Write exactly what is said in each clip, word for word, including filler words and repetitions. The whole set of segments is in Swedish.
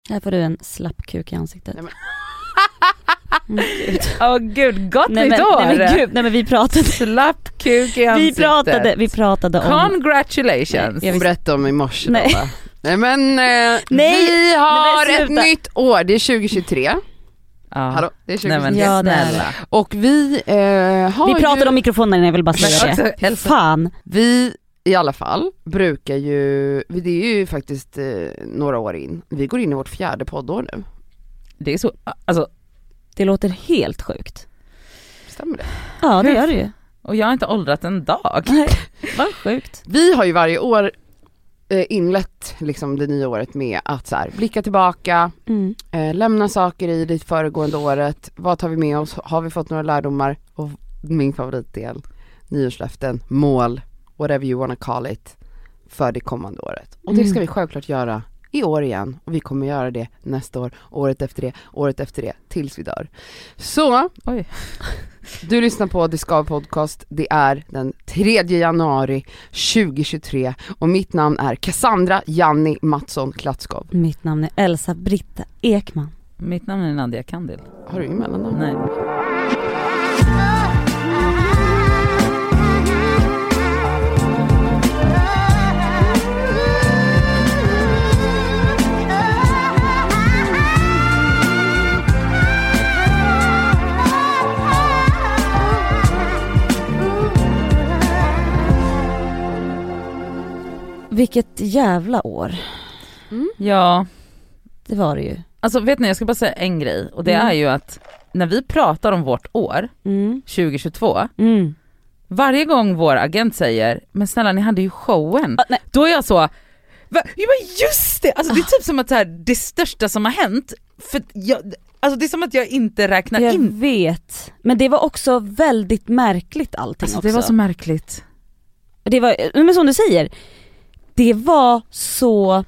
Här får du en slappkuk i ansiktet. Nej, men... Åh oh, gud, gott nej, nytt men, år. Nej men gud, nej men vi pratade slappkuk i ansiktet. Vi pratade, vi pratade om congratulations. Nej, jag vill berätta om i morse nej. då, va? Nej men eh, nej. vi har nej, ett nytt år, det är tjugohundratjugotre. Ja. Hallå, det är Nej, men ja, det är snälla. det. Och vi eh, har Vi pratade ju... om mikrofonen, jag vill bara säga Men det. också, Fan. Vi i alla fall brukar ju, det är ju faktiskt eh, några år in. Vi går in i vårt fjärde poddår nu. Det är så, alltså. Det låter helt sjukt. Stämmer det? Ja, det gör det ju. Och jag har inte åldrat en dag. Nej, vad sjukt. Vi har ju varje år eh, inlett liksom det nya året med att så här, blicka tillbaka, Mm. eh, lämna saker i det föregående året. Vad tar vi med oss? Har vi fått några lärdomar? Och min favoritdel, nyårslöften, mål, whatever you wanna call it, för det kommande året. Och det ska Mm. vi självklart göra i år igen. Och vi kommer göra det nästa år, året efter det, året efter det, tills vi dör. Så, Oj. du lyssnar på The Skav Podcast. Det är den tredje januari tjugohundratjugotre och mitt namn är Cassandra Janni Mattsson Klatskov. Mitt namn är Elsa Britta Ekman. Mitt namn är Nadia Kandil. Har du ingen mellannamn? Nej. Vilket jävla år. Mm. Ja, Det var det ju. alltså vet ni, jag ska bara säga en grej. Och det Mm. är ju att när vi pratar om vårt år, Mm. tjugohundratjugotvå, Mm. varje gång vår agent säger, men snälla ni hade ju showen. Ah, nej. Då är jag så, va? Ja, men just det! Alltså det är typ som att så här, det största som har hänt, för jag, alltså det är som att jag inte räknar Jag in. vet. Men det var också väldigt märkligt allting Alltså också. det var så märkligt. Det var, men som du säger, det var så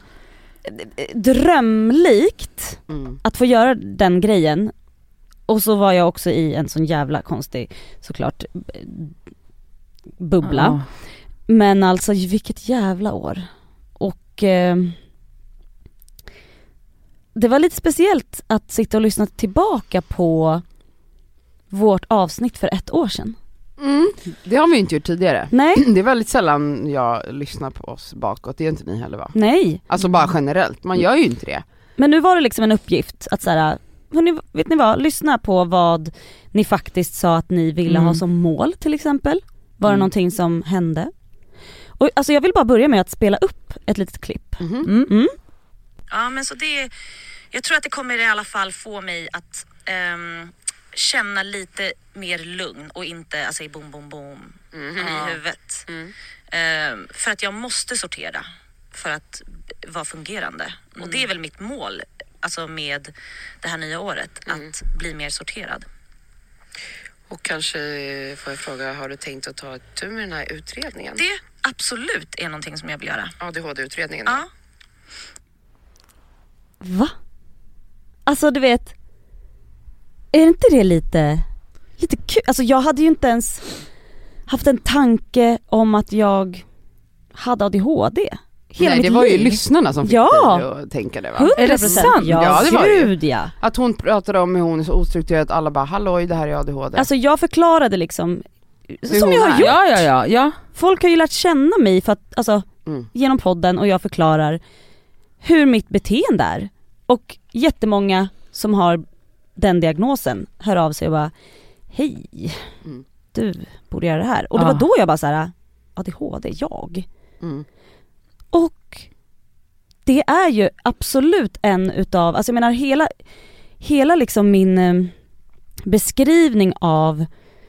drömlikt Mm. att få göra den grejen. Och så var jag också i en sån jävla konstig, såklart, bubbla. Ja. Men alltså vilket jävla år. Och eh, det var lite speciellt att sitta och lyssna tillbaka på vårt avsnitt för ett år sedan. Mm. Det har vi inte gjort tidigare. Nej, Det är väldigt sällan jag lyssnar på oss bakåt. Det är inte ni heller, va? nej. Alltså bara generellt, man gör ju inte det. Men nu var det liksom en uppgift att så här, hörni, vet ni vad, lyssna på vad ni faktiskt sa att ni ville Mm. ha som mål till exempel. Var det Mm. någonting som hände? Och alltså jag vill bara börja med att spela upp ett litet klipp. Mhm. Mm. Mm. Ja, men så det, jag tror att det kommer i alla fall få mig att ehm, känna lite mer lugn och inte alltså, i boom, boom, boom i huvudet. Ehm, för att jag måste sortera för att vara fungerande. Och det är väl mitt mål alltså med det här nya året, att bli mer sorterad. Och kanske får jag fråga, har du tänkt att ta ett tur med den här utredningen? Det absolut är någonting som jag vill göra. A D H D-utredningen? Ja. Va? Alltså du vet, är inte det lite lite kul? Alltså jag hade ju inte ens haft en tanke om att jag hade A D H D. Hela Nej, mitt det var ju liv. lyssnarna som fick Ja. dig att tänka det, va? hundra Är det procent. sant? Ja, Ja, det var det ju. gud ja. Att hon pratade om hur hon är så ostrukturerad att alla bara, halloj, det här är A D H D. Alltså jag förklarade liksom Hur som hon jag har är. gjort. Ja, ja, ja, ja. Folk har ju lärt känna mig för att, alltså, Mm. genom podden, och jag förklarar hur mitt beteende är. Och jättemånga som har den diagnosen hör av sig och bara, hej, Mm. du borde göra det här. Och det Ja. var då jag bara så här, A D H D, jag. Mm. Och det är ju absolut en utav, alltså jag menar hela, hela liksom min eh, beskrivning av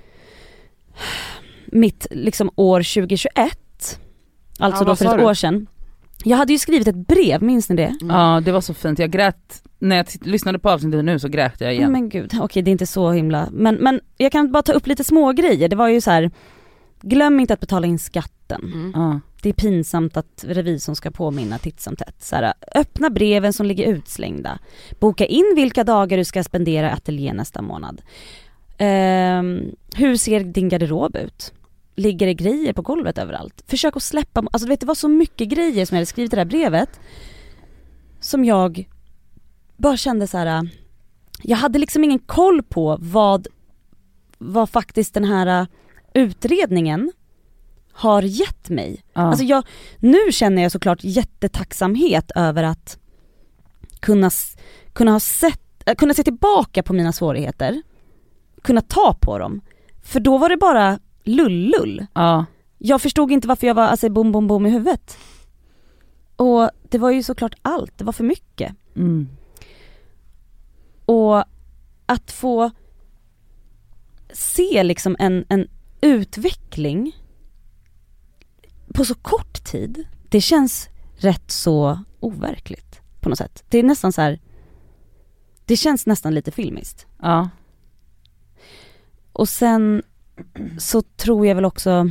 mitt liksom år tjugohundratjugoett, alltså Ja, då vad för sa ett du? år sedan. Jag hade ju skrivit ett brev, minns ni det? Ja, det var så fint. Jag grät, när jag t- lyssnade på avsnittet nu så grät jag igen. Men gud, okej det är inte så himla, men, men jag kan bara ta upp lite små grejer. Det var ju så här: glöm inte att betala in skatten. Mm. Ja. Det är pinsamt att revisorn ska påminna titt som tätt. Så här, öppna breven som ligger utslängda. Boka in vilka dagar du ska spendera i ateljé nästa månad. Ehm, hur ser din garderob ut? Ligger det grejer på golvet överallt? Försök att släppa, alltså du vet, det var så mycket grejer som jag hade skrivit i det här brevet som jag bara kände så här. Jag hade liksom ingen koll på vad, vad faktiskt den här utredningen har gett mig. Ja. Alltså jag, nu känner jag såklart jättetacksamhet över att kunna, kunna, ha sett, kunna se tillbaka på mina svårigheter. Kunna ta på dem. För då var det bara lullull. Ja. Jag förstod inte varför jag var alltså, bom bom bom i huvudet. Och det var ju såklart allt. Det var för mycket. Mm. Och att få se liksom en, en utveckling på så kort tid, det känns rätt så overkligt på något sätt. Det är nästan så här, det känns nästan lite filmiskt. Ja. Och sen så tror jag väl också,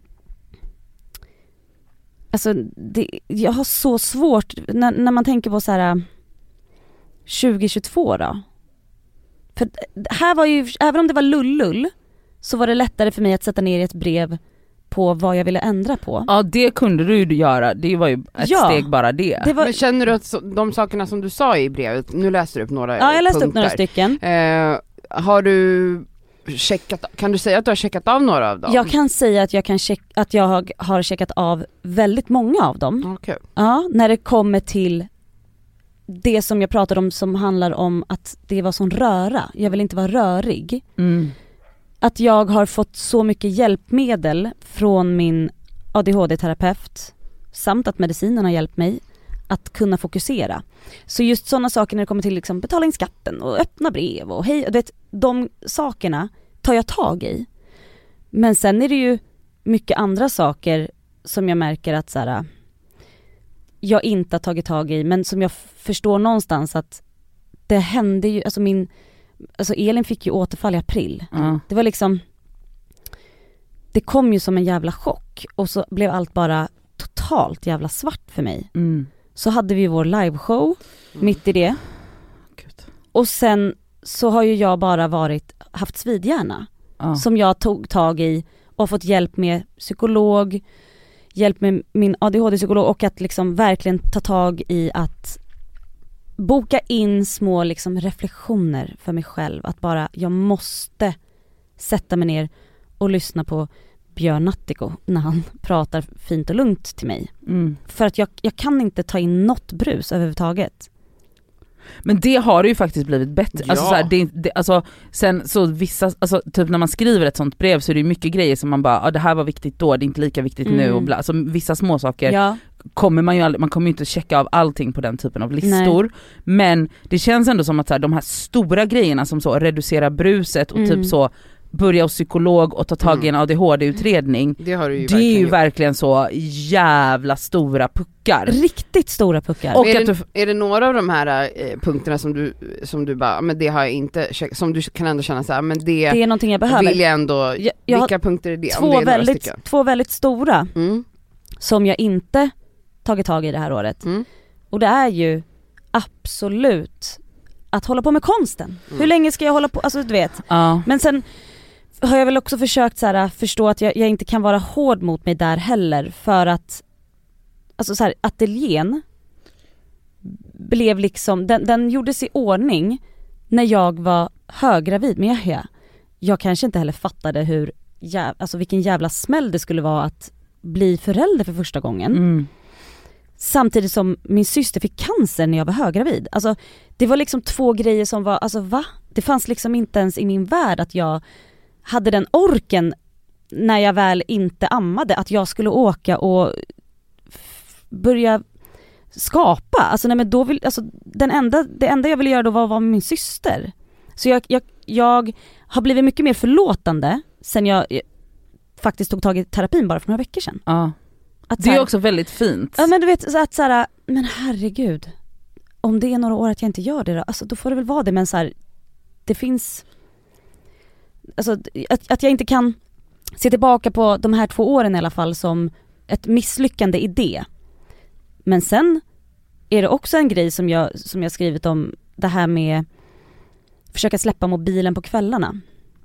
alltså det, jag har så svårt när, när man tänker på så här tjugo tjugotvå då. För här var ju, även om det var lullull, så var det lättare för mig att sätta ner i ett brev på vad jag ville ändra på. Ja, det kunde du ju göra. Det var ju ett Ja, steg bara det. det var, Men känner du att så, de sakerna som du sa i brevet, nu läste du upp några ja, jag läste punkter. upp några stycken. Eh, har du checkat, kan du säga att du har checkat av några av dem? Jag kan säga att jag, kan check, att jag har, har checkat av väldigt många av dem. Okay. Ja, när det kommer till det som jag pratade om som handlar om att det var sån röra. Jag vill inte vara rörig. Mm. Att jag har fått så mycket hjälpmedel från min A D H D-terapeut samt att medicinen har hjälpt mig att kunna fokusera. Så just sådana saker när det kommer till liksom betala in skatten och öppna brev och hej, vet, de sakerna tar jag tag i. Men sen är det ju mycket andra saker som jag märker att så här, jag inte har tagit tag i, men som jag f- förstår någonstans att det hände ju, alltså min alltså Elin fick ju återfall i april. Ja. Det var liksom, det kom ju som en jävla chock och så blev allt bara totalt jävla svart för mig. Mm. Så hade vi vår liveshow Mm. mitt i det. Gud. Och sen så har ju jag bara varit, haft svidhjärna Ja. som jag tog tag i och fått hjälp med psykolog, hjälp med min A D H D-psykolog och att liksom verkligen ta tag i att boka in små liksom reflektioner för mig själv. Att bara, jag måste sätta mig ner och lyssna på Björn Nattiko när han pratar fint och lugnt till mig. Mm. För att jag, jag kan inte ta in något brus överhuvudtaget. Men det har ju faktiskt blivit bättre. Ja. Alltså, så här, det, det, alltså, sen så vissa, alltså, typ när man skriver ett sånt brev så är det ju mycket grejer som man bara, ah, det här var viktigt då, det är inte lika viktigt Mm. nu. Och bla. Alltså, vissa små saker Ja, kommer man ju aldrig, man kommer ju inte checka av allting på den typen av listor. Nej. Men det känns ändå som att så här, de här stora grejerna som så reducera bruset och Mm. typ så börja hos psykolog och ta tag i en A D H D-utredning. Det har du ju Det är ju gjort. verkligen så jävla stora puckar. riktigt stora puckar. Och är, att det, är det några av de här eh, punkterna som du, som du bara, men det har jag inte checkat, som du kan ändå känna så här, men det, det är någonting jag behöver. vill jag ändå, Jag- jag har vilka punkter är det? Om två, det är några väldigt, stycken. två väldigt stora Mm. som jag inte tagit tag i det här året. Mm. Och det är ju absolut att hålla på med konsten. Mm. Hur länge ska jag hålla på? Alltså du vet. ja. Men sen har jag väl också försökt så här, förstå att jag, jag inte kan vara hård mot mig där heller. För att alltså så här, ateljén blev liksom, den, den gjordes i ordning när jag var höggravid med Yahya. Jag kanske inte heller fattade hur jäv, alltså vilken jävla smäll det skulle vara att bli förälder för första gången. Mm. Samtidigt som min syster fick cancer när jag var höggravid. Alltså det var liksom två grejer som var, alltså va? Det fanns liksom inte ens i min värld att jag hade den orken när jag väl inte ammade, att jag skulle åka och f- börja skapa. Alltså nej men då vill, alltså den enda, det enda jag ville göra då var att vara med min syster. Så jag, jag, jag har blivit mycket mer förlåtande sen jag, jag faktiskt tog tag i terapin bara för några veckor sedan. Ja. Att Det så är här- också väldigt fint. Ja men du vet så att så här, men herregud, om det är några år att jag inte gör det då, alltså då får det väl vara det, men så här, det finns, alltså att, att jag inte kan se tillbaka på de här två åren i alla fall som ett misslyckande i det. Men sen är det också en grej som jag, som jag skrivit om, det här med försöka släppa mobilen på kvällarna.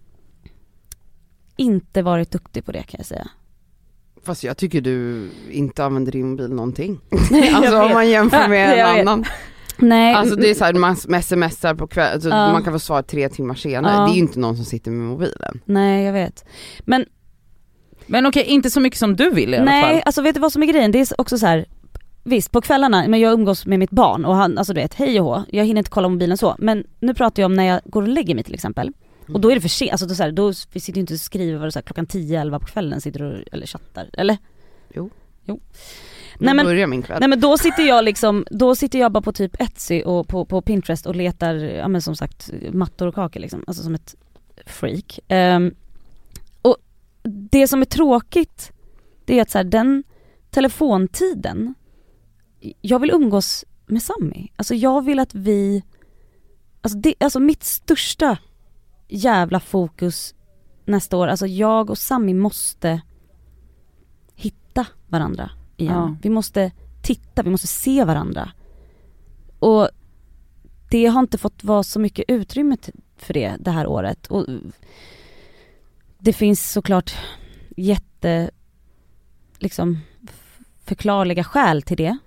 Inte varit duktig på det kan jag säga. Fast jag tycker du inte använder din mobil någonting. Jag Alltså om vet. man jämför med Jag en vet. annan. Nej. Alltså det är såhär, man smsar på kväll, alltså Ja. man kan få svar tre timmar senare. Ja. Det är ju inte någon som sitter med mobilen. Nej, jag vet. Men Men okej, inte så mycket som du vill i alla nej, fall. alltså vet du vad som är grejen? Det är också så här. Visst, på kvällarna, men jag umgås med mitt barn och han, alltså du vet, hej och hå, jag hinner inte kolla mobilen så. Men nu pratar jag om när jag går och lägger mig till exempel. Och då är det för sent, alltså då, så här, då vi sitter ju inte och skriver vad det så här, klockan tio elva på kvällen sitter och, eller chattar, eller? Jo. Jo. Nu Nej men, börjar min kväll. nej men då sitter jag liksom, då sitter jag bara på typ Etsy och på, på Pinterest och letar, ja men som sagt, mattor och kakor liksom, alltså som ett freak. Um, och det som är tråkigt, det är att så här, den telefontiden, jag vill umgås med Sammy. Alltså jag vill att vi, alltså, det, alltså mitt största jävla fokus nästa år, alltså jag och Sammy måste hitta varandra igen. Ja. Vi måste titta, vi måste se varandra. Och det har inte fått vara så mycket utrymme för det det här året. Och det finns såklart jätte liksom förklarliga skäl till det.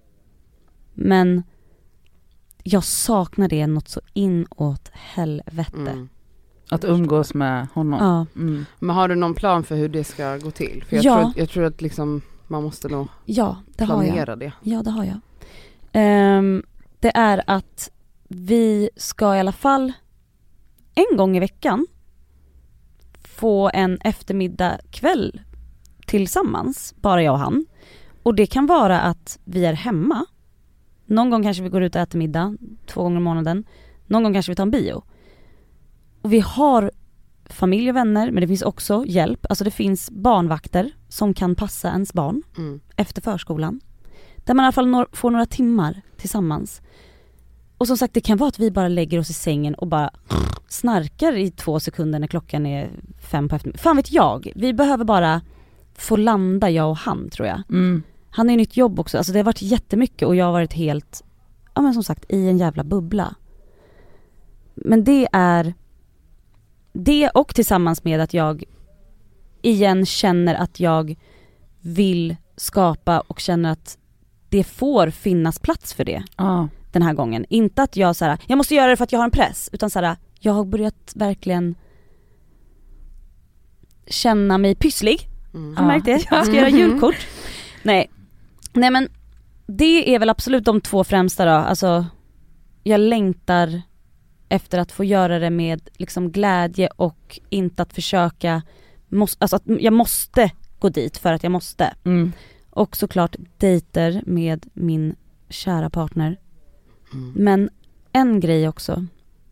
Men jag saknar det något så inåt helvete. Mm. Att umgås med honom. Ja. Mm. Men har du någon plan för hur det ska gå till? För jag, Ja. tror, att, jag tror att liksom man måste nog Ja, det har jag. planera det. Ja, det har jag. Ehm, det är att vi ska i alla fall en gång i veckan få en eftermiddag kväll tillsammans, bara jag och han. Och det kan vara att vi är hemma. Någon gång kanske vi går ut och äter middag två gånger i månaden. Någon gång kanske vi tar en bio. Och vi har familj och vänner, men det finns också hjälp. Alltså det finns barnvakter som kan passa ens barn Mm. efter förskolan. Där man i alla fall når, får några timmar tillsammans. Och som sagt, det kan vara att vi bara lägger oss i sängen och bara snarkar i två sekunder när klockan är fem på eftermiddagen. Fan vet jag. Vi behöver bara få landa, jag och han, tror jag. Mm. Han har ju nytt jobb också. Alltså det har varit jättemycket och jag har varit helt, ja men som sagt, i en jävla bubbla. Men det är det, och tillsammans med att jag igen känner att jag vill skapa och känner att det får finnas plats för det Ja. den här gången. Inte att jag så här, jag måste göra det för att jag har en press, utan så här, jag har börjat verkligen känna mig pysslig. Mm. Har du märkt det? Jag ska göra julkort. Nej. Nej men det är väl absolut de två främsta då. Alltså jag längtar efter att få göra det med liksom glädje och inte att försöka måste, alltså att jag måste gå dit för att jag måste. Mm. Och såklart dejter med min kära partner. Mm. Men en grej också.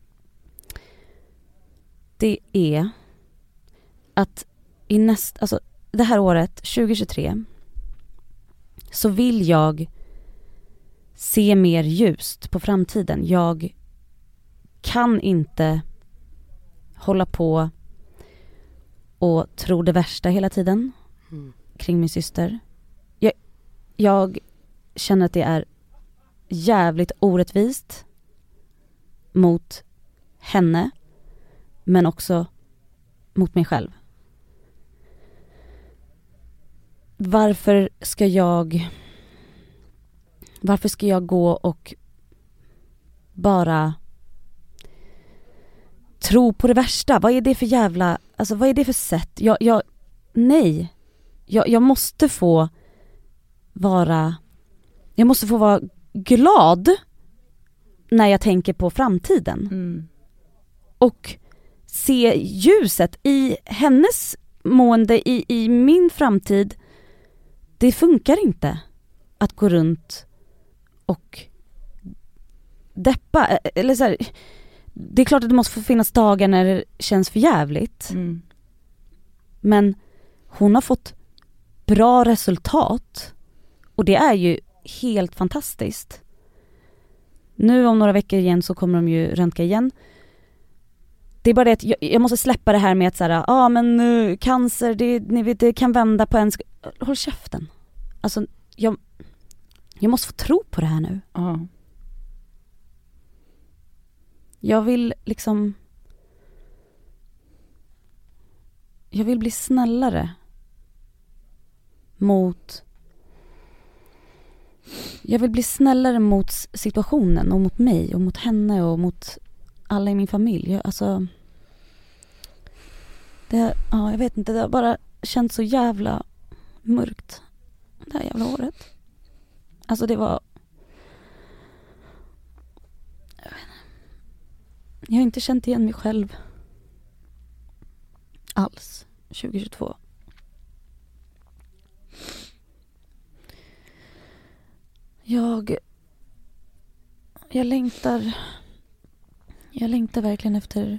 Det är att i nästa, alltså det här året tjugohundratjugotre så vill jag se mer ljust på framtiden. Jag kan inte hålla på och tro det värsta hela tiden Mm. kring min syster. Jag, jag känner att det är jävligt orättvist mot henne, men också mot mig själv. Varför ska jag varför ska jag gå och bara tro på det värsta? Vad är det för jävla, alltså vad är det för sätt? Jag, jag nej. Jag, jag måste få vara jag måste få vara glad när jag tänker på framtiden. Mm. Och se ljuset i hennes mående, i, i min framtid. Det funkar inte att gå runt och deppa. Eller så här, det är klart att det måste få finnas dagar när det känns för jävligt. Mm. Men hon har fått bra resultat. Och det är ju helt fantastiskt. Nu om några veckor igen så kommer de ju röntga igen. Det är bara det att jag, jag måste släppa det här med att så här, ja ah, men uh, cancer, det, ni vet, det kan vända på en sk- håll käften. Alltså jag, jag måste få tro på det här nu. Ja. Jag vill liksom jag vill bli snällare mot Jag vill bli snällare mot situationen och mot mig och mot henne och mot alla i min familj. Jag, alltså, det, ja, jag vet inte, det har bara känts så jävla mörkt det här jävla året. Alltså det var... Jag, vet inte. Jag har inte känt igen mig själv alls tjugohundratjugotvå. Jag jag längtar jag längtar verkligen efter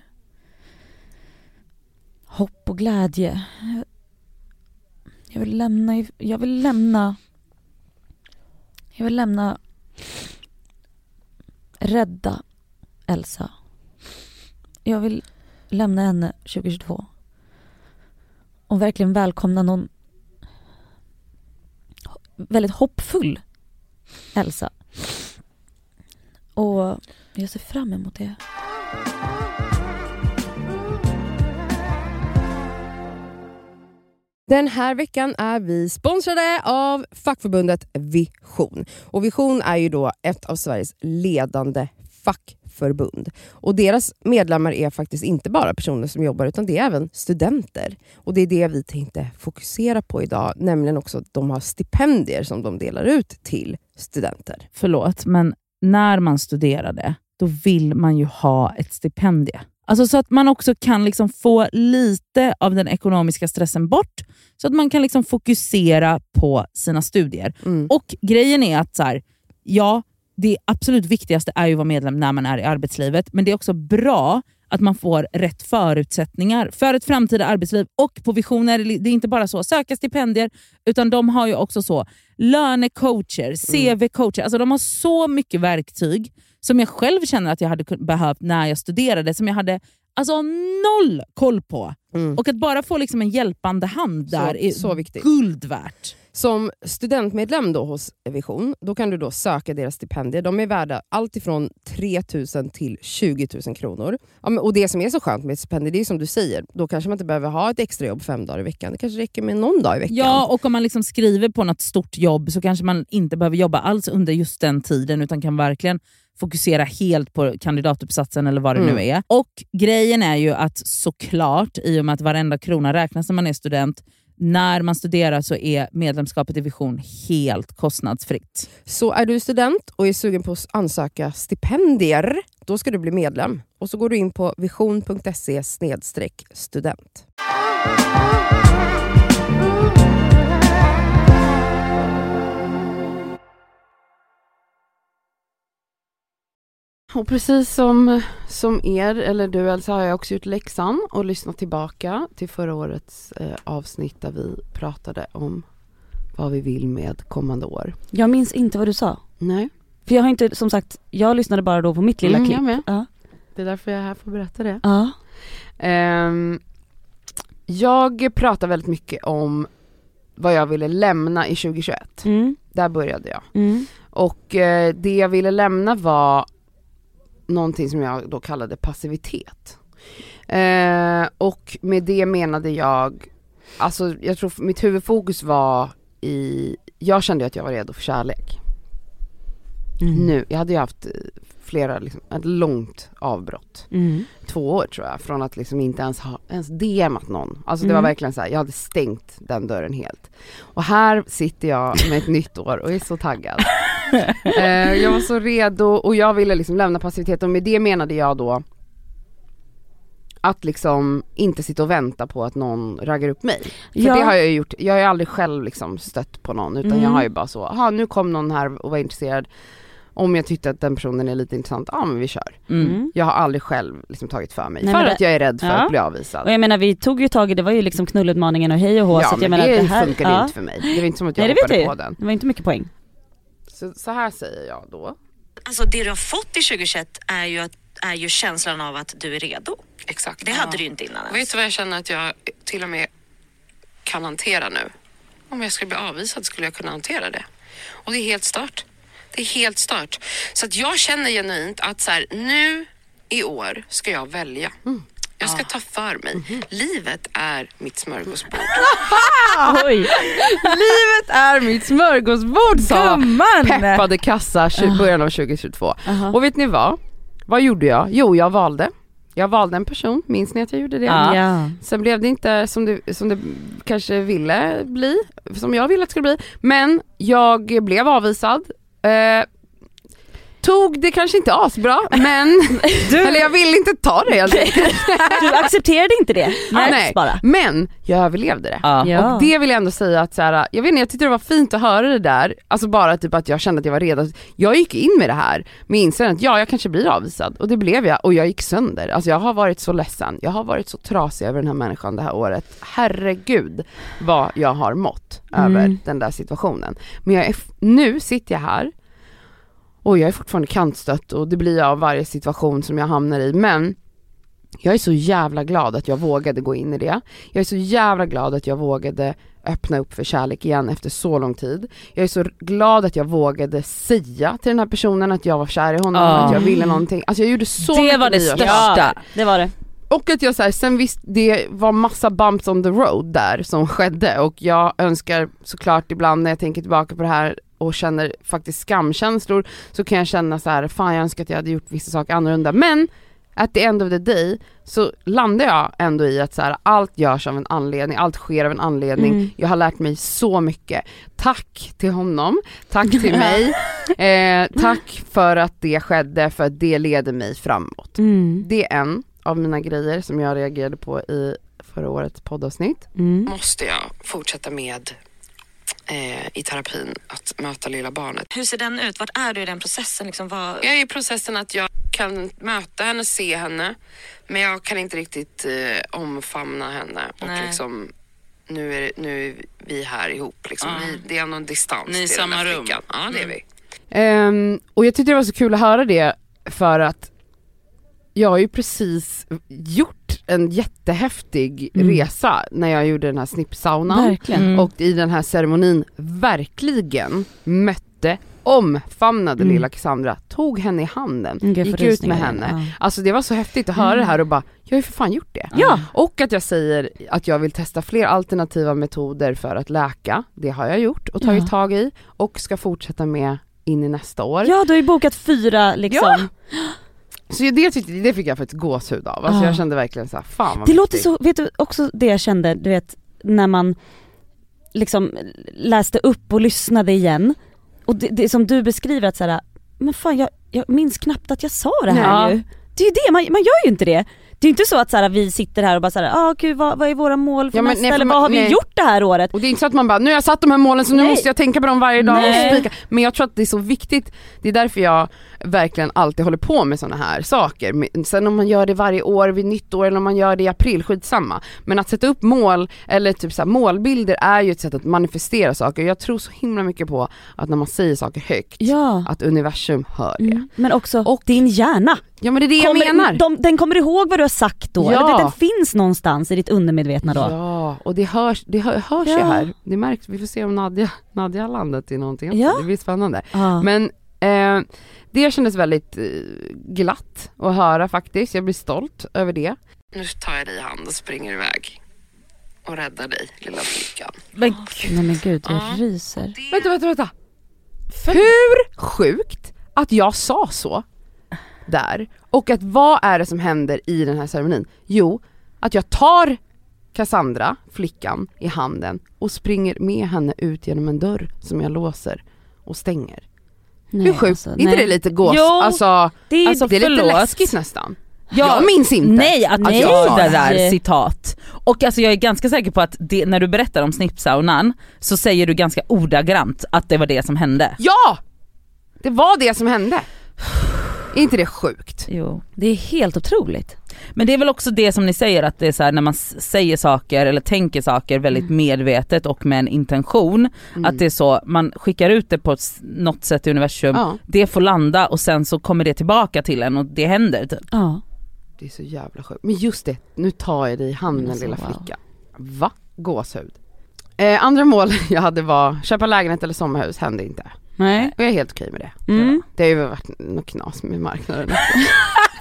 hopp och glädje. Jag, jag vill lämna jag vill lämna jag vill lämna rädda Elsa. Jag vill lämna henne tjugohundratjugotvå och verkligen välkomna någon väldigt hoppfull Elsa. Och jag ser fram emot det. Den här veckan är vi sponsrade av fackförbundet Vision. Och Vision är ju då ett av Sveriges ledande fackförbund. Och deras medlemmar är faktiskt inte bara personer som jobbar, utan det är även studenter. Och det är det vi tänkte fokusera på idag, nämligen också att de har stipendier som de delar ut till studenter. Förlåt, men när man studerade, då vill man ju ha ett stipendie. Alltså så att man också kan liksom få lite av den ekonomiska stressen bort, så att man kan liksom fokusera på sina studier. Mm. Och grejen är att så här, ja, det absolut viktigaste är ju att vara medlem när man är i arbetslivet, men det är också bra att man får rätt förutsättningar för ett framtida arbetsliv. Och på Vision är det, det är inte bara så söka stipendier, utan de har ju också så lönecoacher, C V-coacher. Alltså de har så mycket verktyg som jag själv känner att jag hade behövt när jag studerade, som jag hade alltså noll koll på. Mm. Och att bara få liksom en hjälpande hand där så, är så viktigt. Guld värt. Som studentmedlem då hos Vision, då kan du då söka deras stipendier. De är värda allt ifrån tre tusen till tjugo tusen kronor. Ja, men, och det som är så skönt med ett stipendier, det är som du säger, då kanske man inte behöver ha ett extra jobb fem dagar i veckan. Det kanske räcker med någon dag i veckan. Ja, och om man liksom skriver på något stort jobb så kanske man inte behöver jobba alls under just den tiden, utan kan verkligen fokusera helt på kandidatuppsatsen eller vad det mm. nu är. Och grejen är ju att såklart, i och med att varenda krona räknas när man är student, när man studerar så är medlemskapet i Vision helt kostnadsfritt. Så är du student och är sugen på att ansöka stipendier, då ska du bli medlem. Och så går du in på vision punkt se snedstreck student. Och precis som, som er, eller du Elsa, har jag också gjort läxan och lyssnat tillbaka till förra årets eh, avsnitt där vi pratade om vad vi vill med kommande år. Jag minns inte vad du sa. Nej. För jag har inte, som sagt, jag lyssnade bara då på mitt lilla mm, klipp. Jag med. Ja. Det är därför jag är här för att berätta det. Ja. Um, jag pratar väldigt mycket om vad jag ville lämna i tjugohundratjugoett. Mm. Där började jag. Mm. Och eh, det jag ville lämna var någonting som jag då kallade passivitet. Eh, och med det menade jag, alltså jag tror mitt huvudfokus var i, jag kände att jag var redo för kärlek. Mm. Nu, jag hade ju haft flera, liksom, ett långt avbrott. Mm. Två år tror jag, från att liksom inte ens ha ens D M:at någon. Alltså det mm. var verkligen så här, jag hade stängt den dörren helt. Och här sitter jag med ett nytt år och är så taggad. eh, jag var så redo och jag ville liksom lämna passiviteten, och med det menade jag då att liksom inte sitta och vänta på att någon raggar upp mig. För ja. det har jag gjort, jag har ju aldrig själv liksom stött på någon, utan mm. jag har ju bara så, aha, nu kom någon här och var intresserad. Om jag tyckte att den personen är lite intressant, ja men vi kör. Mm. Jag har aldrig själv liksom tagit för mig. Nej, för att jag är rädd för ja. att bli avvisad. Och jag menar, vi tog ju tag i, det var ju liksom knullutmaningen och hej och hå. Ja, så men jag menar, det, det här funkade ja. inte för mig. Det var inte som att jag Nej, hoppade det på den. Det var inte mycket poäng. Så, så här säger jag då. Alltså det du har fått i tjugohundratjugoett är ju, att, är ju känslan av att du är redo. Exakt. Det hade ja. du ju inte innan. Vet du vad jag känner att jag till och med kan hantera nu? Om jag skulle bli avvisad skulle jag kunna hantera det. Och det är helt stört. Det är helt stört. Så att jag känner genuint att så här, nu i år ska jag välja. Mm. Jag ska ta för mig. Mm-hmm. Livet är mitt smörgåsbord. Oj. Livet är mitt smörgåsbord, sa Gumman. peppade kassa i början av tjugo tjugotvå. Uh-huh. Och vet ni vad? Vad gjorde jag? Jo, jag valde. Jag valde en person, minns ni att jag gjorde det? Ja. Ja. Sen blev det inte som det, som det kanske ville bli, som jag ville att det skulle bli. Men jag blev avvisad. Eh, tog det kanske inte asbra, men Du, eller jag ville inte ta det helt enkelt. du accepterade inte det? Nej, Nej, bara. men jag överlevde det. Ja. Ja. Och det vill jag ändå säga att så här, jag vet inte, jag tyckte det var fint att höra det där. Alltså bara typ att jag kände att jag var redo. Jag gick in med det här med inställningen att ja, jag kanske blir avvisad. Och det blev jag, och jag gick sönder. Alltså jag har varit så ledsen. Jag har varit så trasig över den här människan det här året. Herregud vad jag har mått Mm. över den där situationen. Men jag är, nu sitter jag här och jag är fortfarande kantstött, och det blir jag av varje situation som jag hamnar i. Men jag är så jävla glad att jag vågade gå in i det. Jag är så jävla glad att jag vågade öppna upp för kärlek igen efter så lång tid. Jag är så glad att jag vågade säga till den här personen att jag var kär i honom, Oh. att jag ville någonting. Alltså jag gjorde så Det mycket var det nyårssaker. största. Det var det. Och att jag så här, sen visst, det var massa bumps on the road där som skedde, och jag önskar såklart ibland när jag tänker tillbaka på det här och känner faktiskt skamkänslor, så kan jag känna så här, fan jag önskar att jag hade gjort vissa saker annorlunda. Men at the end of the day så landar jag ändå i att så här, allt görs av en anledning, allt sker av en anledning. Mm. Jag har lärt mig så mycket. Tack till honom, tack till mig, eh, tack för att det skedde, för att det leder mig framåt. Mm. Det är en av mina grejer som jag reagerade på i förra årets poddavsnitt. Mm. Måste jag fortsätta med eh, i terapin att möta lilla barnet. Hur ser den ut? Vart är du i den processen? Liksom, vad... Jag är i processen att jag kan möta henne, se henne, men jag kan inte riktigt eh, omfamna henne. Och Nej. liksom, nu är, nu är vi här ihop. Liksom. Ja. Vi, det är någon distans Ni i till den samma där rum. flickan. Ja, det är Mm. vi. Ehm, och jag tyckte det var så kul att höra det, för att jag har ju precis gjort en jättehäftig Mm. resa när jag gjorde den här snippsaunan. Verkligen. Mm. Och i den här ceremonin verkligen mötte, omfamnade Mm. lilla Cassandra, tog henne i handen, Mm, gud, gick för ut med rysningar. henne. Ja. Alltså det var så häftigt att höra det här och bara, jag har ju för fan gjort det. Ja. Och att jag säger att jag vill testa fler alternativa metoder för att läka, det har jag gjort och tagit Ja. tag i, och ska fortsätta med in i nästa år. Ja, du har ju bokat fyra liksom. Så det, tyckte, det fick jag faktiskt gåshud av. Alltså Ja. jag kände verkligen så här, fan vad Det låter viktigt. så, vet du också det jag kände, du vet, när man liksom läste upp och lyssnade igen. Och det, det som du beskriver att så här, men fan jag, jag minns knappt att jag sa det här Nej. ju. Det är ju det, man, man gör ju inte det. Det är inte så att så här, vi sitter här och bara så här, ah gud vad, vad är våra mål för Ja, men nästa, nej, för eller man- vad har vi nej. gjort det här året? Och det är inte så att man bara, nu har jag satt de här målen så nu Nej. måste jag tänka på dem varje dag Nej. och spika. Men jag tror att det är så viktigt, det är därför jag verkligen alltid håller på med såna här saker. Men sen om man gör det varje år vid nytt år eller om man gör det i april, skitsamma. Men att sätta upp mål eller typ så här, målbilder är ju ett sätt att manifestera saker. Jag tror så himla mycket på att när man säger saker högt, Ja. att universum hör det. Mm. Men också Och- din hjärna. Ja men det är det Kommer, jag menar. de, den kommer ihåg vad du har sagt då. Ja. Eller vet, den finns någonstans i ditt undermedvetna då. Ja, och det hörs, det hör, hörs Ja. ju här. Det märks, vi får se om Nadja, Nadja har landat i någonting också. Ja. Det blir spännande. Ja. Men eh, det kändes väldigt eh, glatt att höra faktiskt. Jag blir stolt över det. Nu tar jag dig i hand och springer iväg och räddar dig, lilla flickan. Men gud. Nej men gud, jag Ja. ryser. Vänta, vänta, vänta. Hur sjukt att jag sa så där. Och att vad är det som händer i den här ceremonin? Jo, att jag tar Cassandra, flickan, i handen och springer med henne ut genom en dörr som jag låser och stänger. Nej, Hur sjukt? alltså, inte nej. det lite gås? Jo, alltså, Det är, alltså, det är lite förlåt. läskigt nästan. Ja, jag minns inte. Nej, att Nej. jag sa det Nej. där citat. Och alltså jag är ganska säker på att det, när du berättar om snippsaunan så säger du ganska ordagrant att det var det som hände. Ja! Det var det som hände. Är inte det sjukt? Jo, det är helt otroligt. Men det är väl också det som ni säger, att det är så här, när man s- säger saker eller tänker saker väldigt medvetet och med en intention, Mm. att det är så, man skickar ut det på ett s- något sätt i universum, Ja, det får landa och sen så kommer det tillbaka till en och det händer typ. Ja. det är så jävla sjukt. Men just det, nu tar jag dig i handen Alltså, lilla wow. flicka. Va? Gåshud. Eh, andra mål jag hade var köpa lägenhet eller sommarhus, hände inte. Nej. Och jag är helt okej med det. Mm. Det har ju varit något knas med marknaden också.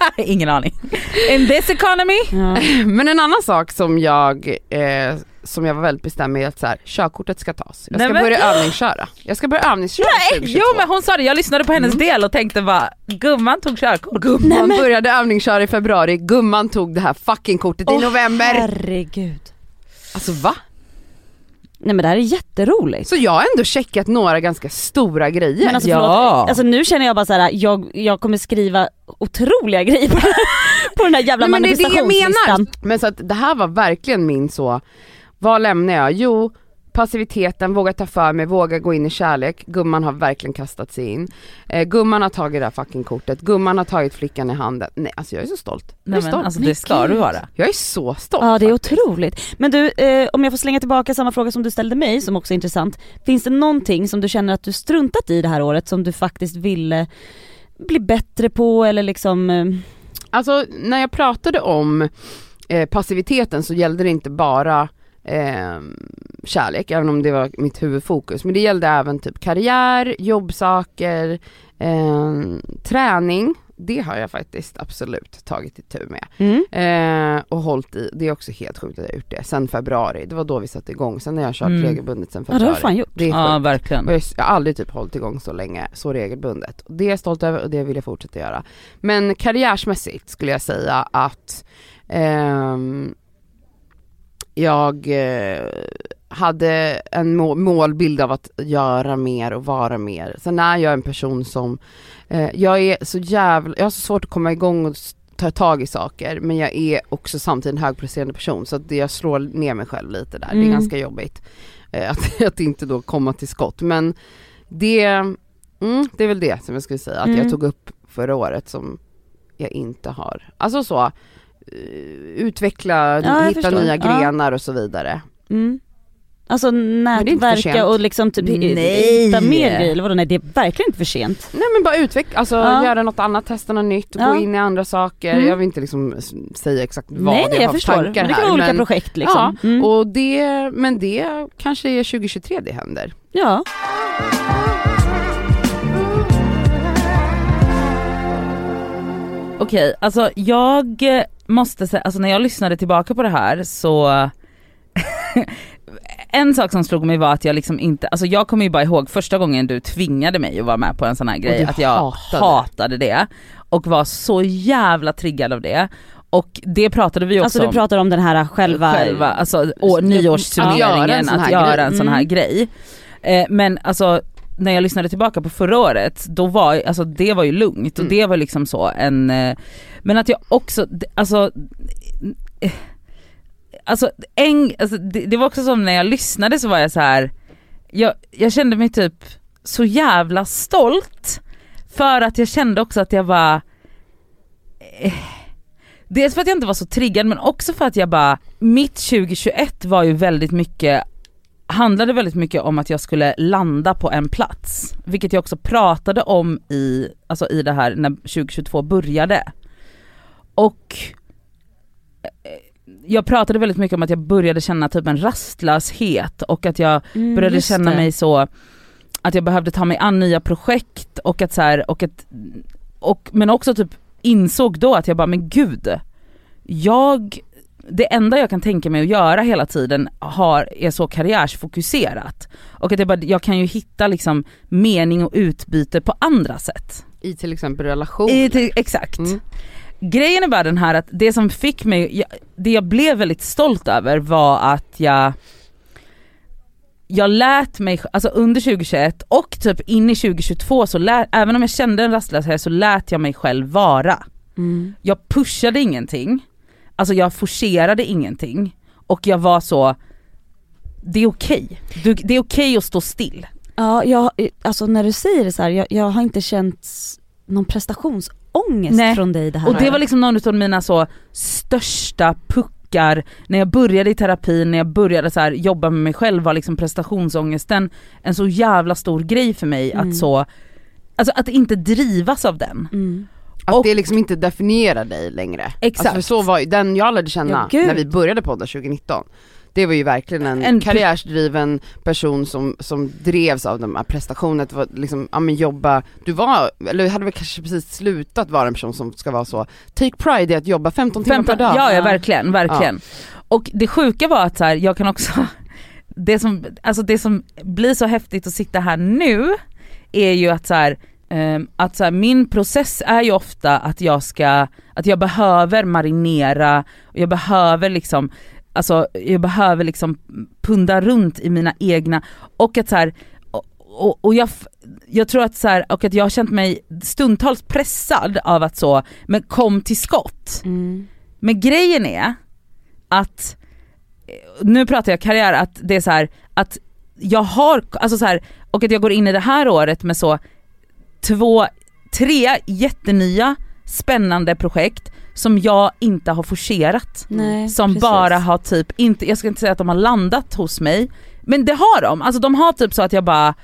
Ingen aning. In this economy. Ja. Men en annan sak som jag eh, som jag var väldigt bestämd med är att så här, körkortet ska tas. Jag ska Nej, men... börja övningsköra. Jag ska börja övningsköra Nej, jo men hon sa det, jag lyssnade på hennes mm. del och tänkte bara, gumman tog körkort. Gumman Nej, men... började övningsköra i februari, gumman tog det här fucking kortet oh, i november. Herregud. Alltså va? Nej men det här är jätteroligt. Så jag har ändå checkat några ganska stora grejer. Men alltså, ja. förlåt, alltså nu känner jag bara så här, jag, jag kommer skriva otroliga grejer på, på den här jävla Nej, manifestationslistan. Men, men så att det här var verkligen min så, vad lämnar jag? Jo, passiviteten, våga ta för mig, våga gå in i kärlek. Gumman har verkligen kastat sig in. Eh, gumman har tagit det här fucking kortet. Gumman har tagit flickan i handen. Nej, alltså jag är så stolt. Jag Nej, är men, stolt. alltså, det ska du vara. Jag är så stolt. Ja, det är faktiskt. otroligt. Men du, eh, om jag får slänga tillbaka samma fråga som du ställde mig, som också är intressant. Finns det någonting som du känner att du struntat i det här året som du faktiskt ville bli bättre på eller liksom... Eh... Alltså, när jag pratade om eh, passiviteten så gällde det inte bara Eh, kärlek, även om det var mitt huvudfokus, men det gällde även typ karriär, jobbsaker, eh, träning. Det har jag faktiskt absolut tagit itu med mm. eh, och hållit i. Det är också helt sjukt att jag gjort det sen februari. Det var då vi satte igång. Sen när jag kört mm. regelbundet sen februari. Ja, det har fan gjort. Det är ja, verkligen. Och jag, jag har aldrig typ hållit igång så länge, så regelbundet. Och det är jag stolt över och det vill jag fortsätta göra. Men karriärsmässigt skulle jag säga att ehm, jag eh, hade en må- målbild av att göra mer och vara mer. Sen är jag en person som eh, jag är så jävla, jag har så svårt att komma igång och ta tag i saker, men jag är också samtidigt en högpresterande person, så att jag slår ner mig själv lite där. Mm. Det är ganska jobbigt eh, att, att inte då komma till skott, men det, mm, det är väl det som jag skulle säga att mm. jag tog upp förra året som jag inte har. Alltså så utveckla, ja, hitta förstår. nya grenar ja. och så vidare. Mm. Alltså nätverka och liksom typ Nej. hitta mer grejer, eller vadå? Nej, det är verkligen inte för sent. Nej, men bara utveckla, alltså ja. göra något annat, testa något nytt, ja. gå in i andra saker. Mm. Jag vill inte liksom säga exakt vad nej, jag nej, har jag för förstår. tankar här. Det kan vara olika men, projekt liksom. Ja, mm. och det, men det kanske är tjugo tjugotre det händer. Ja. Okej, alltså jag måste säga, alltså när jag lyssnade tillbaka på det här så en sak som slog mig var att jag liksom inte, alltså jag kommer ju bara ihåg första gången du tvingade mig att vara med på en sån här grej, att jag hatade. hatade det och var så jävla triggad av det. Och det pratade vi också alltså, om. Alltså du pratar om den här själva, själva alltså å, nyårssummeringen, att göra en sån här mm. grej. Eh, men alltså när jag lyssnade tillbaka på förra året, då var alltså det var ju lugnt och mm. det var liksom så en eh, men att jag också alltså eh, alltså, en, alltså det, det var också som när jag lyssnade så var jag så här jag, jag kände mig typ så jävla stolt för att jag kände också att jag var eh, dels för att jag inte var så triggad, men också för att jag bara mitt tjugo tjugoett var ju väldigt mycket handlade väldigt mycket om att jag skulle landa på en plats, vilket jag också pratade om i, alltså i det här när tjugo tjugotvå började. Och jag pratade väldigt mycket om att jag började känna typ en rastlöshet och att jag mm, började känna det. mig så att jag behövde ta mig an nya projekt och att så här, och att och men också typ insåg då att jag bara, men gud, jag det enda jag kan tänka mig att göra hela tiden har, är så karriärsfokuserat. Och att jag, bara, jag kan ju hitta liksom mening och utbyte på andra sätt. I till exempel relationer. I till, exakt. Mm. Grejen är bara den här att det som fick mig, jag, det jag blev väldigt stolt över var att jag jag lät mig, alltså under tjugo tjugoett och typ in i tjugo tjugotvå så lät, även om jag kände en rastlöshet så lät jag mig själv vara. Mm. Jag pushade ingenting. Alltså jag forcerade ingenting. Och jag var så, det är okej. Du, det är okej att stå still. Ja, jag, alltså när du säger det så här, jag, jag har inte känt någon prestationsångest Nej. från dig det här. Och det var liksom någon av mina så största puckar när jag började i terapin, när jag började så här jobba med mig själv, var liksom prestationsångesten en så jävla stor grej för mig. Mm. Att så, alltså att inte drivas av den. Mm. Att och, det liksom inte definierar dig längre. Exakt. Alltså för så var ju den jag lärde känna ja, när vi började podda tjugo nitton. Det var ju verkligen en, En- karriärsdriven person som, som drevs av de här prestationerna. Det var liksom, ja men jobba, du var, eller hade väl kanske precis slutat vara en person som ska vara så, take pride i att jobba femton timmar per dag. Ja, ja, verkligen, verkligen. Och det sjuka var att så här, jag kan också, det som, alltså det som blir så häftigt att sitta här nu är ju att så här, um, att så här, min process är ju ofta att jag ska, att jag behöver marinera, och jag behöver liksom, alltså jag behöver liksom punda runt i mina egna, och att så här, och, och, och jag, jag tror att så här, och att jag har känt mig stundtals pressad av att så, men kom till skott. Mm. Men grejen är att, nu pratar jag karriär, att det är så här, att jag har, alltså så här, och att jag går in i det här året med så två, tre jättenya spännande projekt som jag inte har forcerat. Nej, som precis. bara har typ, inte, jag ska inte säga att de har landat hos mig, men det har de. Alltså de har typ så att jag bara,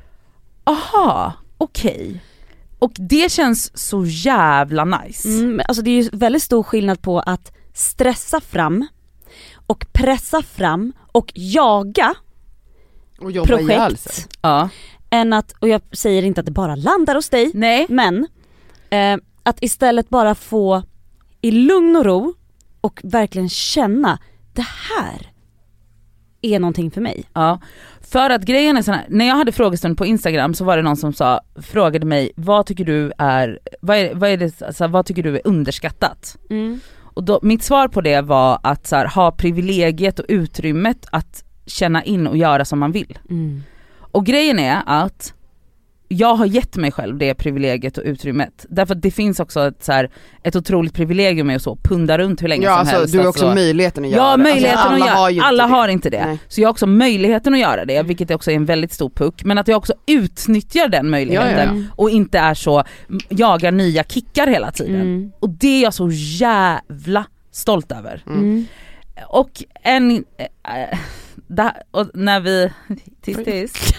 aha, okej. Okay. Och det känns så jävla nice. Mm, alltså det är ju väldigt stor skillnad på att stressa fram och pressa fram och jaga Och jobba ihjäl sig. projekt Ja. än att, och jag säger inte att det bara landar hos dig, Nej. men eh, att istället bara få i lugn och ro och verkligen känna, det här är någonting för mig. Ja, för att grejen är sån här, när jag hade frågestund på Instagram så var det någon som sa, frågade mig, vad tycker du är, vad är, vad är det, alltså, vad tycker du är underskattat? Mm. Och då, mitt svar på det var att så här, ha privilegiet och utrymmet att känna in och göra som man vill. Mm. Och grejen är att jag har gett mig själv det privilegiet och utrymmet. Därför att det finns också ett, så här, ett otroligt privilegium med att så punda runt hur länge Ja, som alltså, helst. du har också alltså. möjligheten att göra Ja, det. möjligheten Alltså, alla att göra. har ju Alla inte har det. inte det. Nej. Så jag har också möjligheten att göra det, vilket också är en väldigt stor puck. Men att jag också utnyttjar den möjligheten Ja, ja. och inte är så, jagar nya kickar hela tiden. Mm. Och det är jag så jävla stolt över. Mm. Och en... Äh, där, och när vi... Tyst, tyst.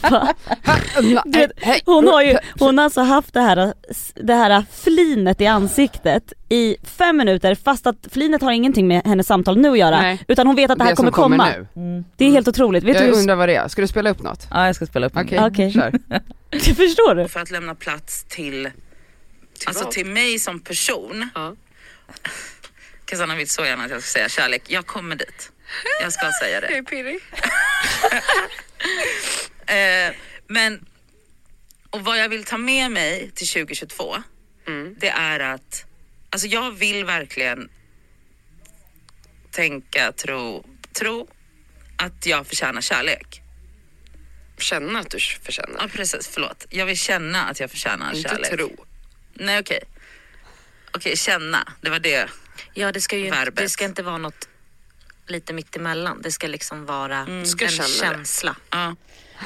Du vet, hon har ju hon har alltså haft det här, det här flinet i ansiktet i fem minuter, fast att flinet har ingenting med hennes samtal nu att göra. Nej. Utan hon vet att det här Det kommer som kommer komma. nu. Mm. Det är helt otroligt. Vet Jag du hur... undrar vad det är. Ska du spela upp något? Ja, jag ska spela upp. Okej, Okej. kör. Förstår du? För att lämna plats till, Till alltså vad? till mig som person. Ja. Cassandra vill så gärna att jag ska säga kärlek. Jag kommer dit. Jag ska säga det. Jag är pirrig. Eh, men, och vad jag vill ta med mig till tjugo tjugotvå, Mm. det är att, alltså jag vill verkligen tänka, tro, tro att jag förtjänar kärlek. Känna att du förtjänar. Ja, precis, förlåt. Jag vill känna att jag förtjänar Inte kärlek. tro. Nej, okej. Okej, känna. Det var det. Ja, det ska ju Verbet. det ska inte vara något lite mitt emellan. Det ska liksom vara Mm. Ska en känna det. känsla. Ja.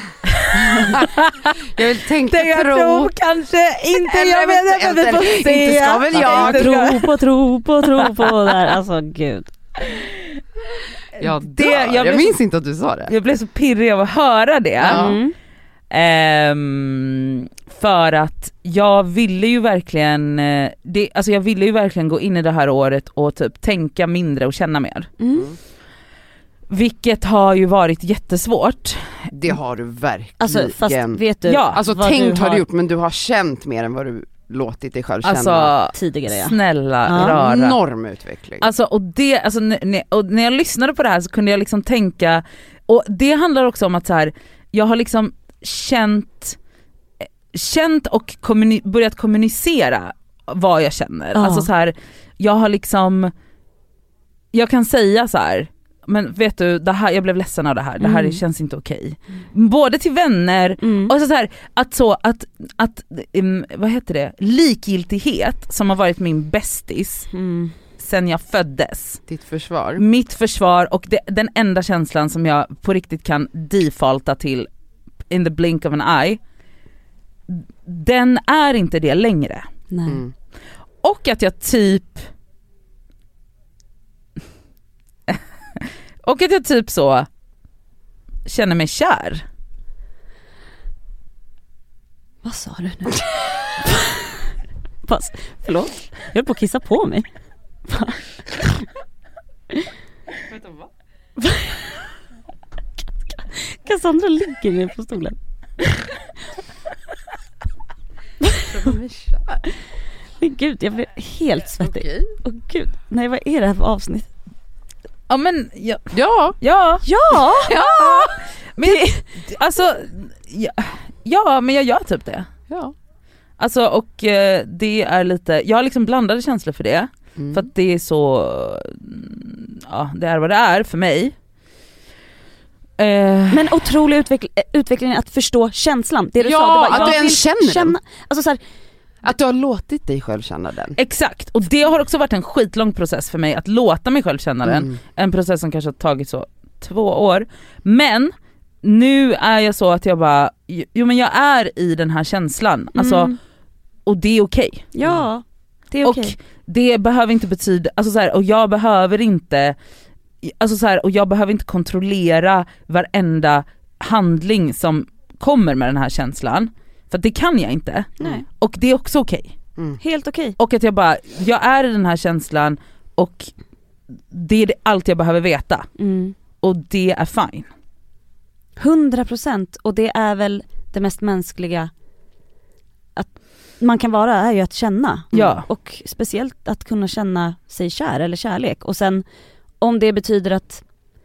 Jag vill tänka Jag tro. tror kanske inte, Eller jag vet inte, vi får se. inte ska väl jag. Tro på, tro på, tro på där. Alltså gud. Jag, Det- dör. jag jag, blev minns inte att du sa det. Jag blev så pirrig av att höra det. Ja. Mm. Ehm, för att jag ville ju verkligen eh, det, alltså jag ville ju verkligen gå in i det här året och typ tänka mindre och känna mer. Mm. Vilket har ju varit jättesvårt. Det har du verkligen. Alltså fast vet du Ja, Alltså vad tänkt har du gjort, men du har känt mer än vad du låtit dig själv känna. Alltså tidigare, ja. snälla Ja. rara. Enorm utveckling. Alltså, och det, alltså, n- n- och när jag lyssnade på det här så kunde jag liksom tänka, och det handlar också om att så här, jag har liksom känt känt och kommuni- börjat kommunicera vad jag känner. Ja. Alltså så här, jag har liksom, jag kan säga så här, men vet du, det här, jag blev ledsen av det här, det här Mm. känns inte okej. Både till vänner Mm. och så, så här, att så att, att um, vad heter det, likgiltighet som har varit min bästis Mm. sen jag föddes. Ditt försvar. Mitt försvar och det, den enda känslan som jag på riktigt kan defaulta till in the blink of an eye, den är inte det längre. Nej. Mm. Och att jag typ och att jag typ så känner mig kär. Vad sa du nu? Pass. Förlåt, jag höll på att kissa på mig. Cassandra ligger ner på stolen. Men gud, jag blir helt svettig. Okej. Åh gud, nej, vad är det här för avsnitt? Ja men ja. Ja. Ja. Ja! Ja. Men alltså ja, ja, men jag gör typ det. Ja. Alltså och eh, det är lite, jag har liksom blandade känslor för det. Mm. För att det är så, ja det är vad det är för mig. Eh, Men otrolig utveckling, utvecklingen att förstå känslan. Det du Ja, sa, det var, att jag du ens vill känner den. Alltså så här, Att du har låtit dig själv känna den. Exakt, och det har också varit en skitlång process för mig att låta mig själv känna den. Mm. En process som kanske har tagit så två år. Men nu är jag så att jag bara, jo men jag är i den här känslan. Alltså, Mm. och det är okej. ja, det är okej. Och det behöver inte betyda, alltså så här, och jag behöver inte, alltså så här, och jag behöver inte kontrollera varenda handling som kommer med den här känslan. För det kan jag inte. Nej, Och det är också okej. Mm. helt okej. Och att jag bara, jag är i den här känslan och det är det, allt jag behöver veta. Mm. Och det är fine. Hundra procent, och det är väl det mest mänskliga att man kan vara, är ju att känna. Ja. Och speciellt att kunna känna sig kär eller kärlek. Och sen om det betyder att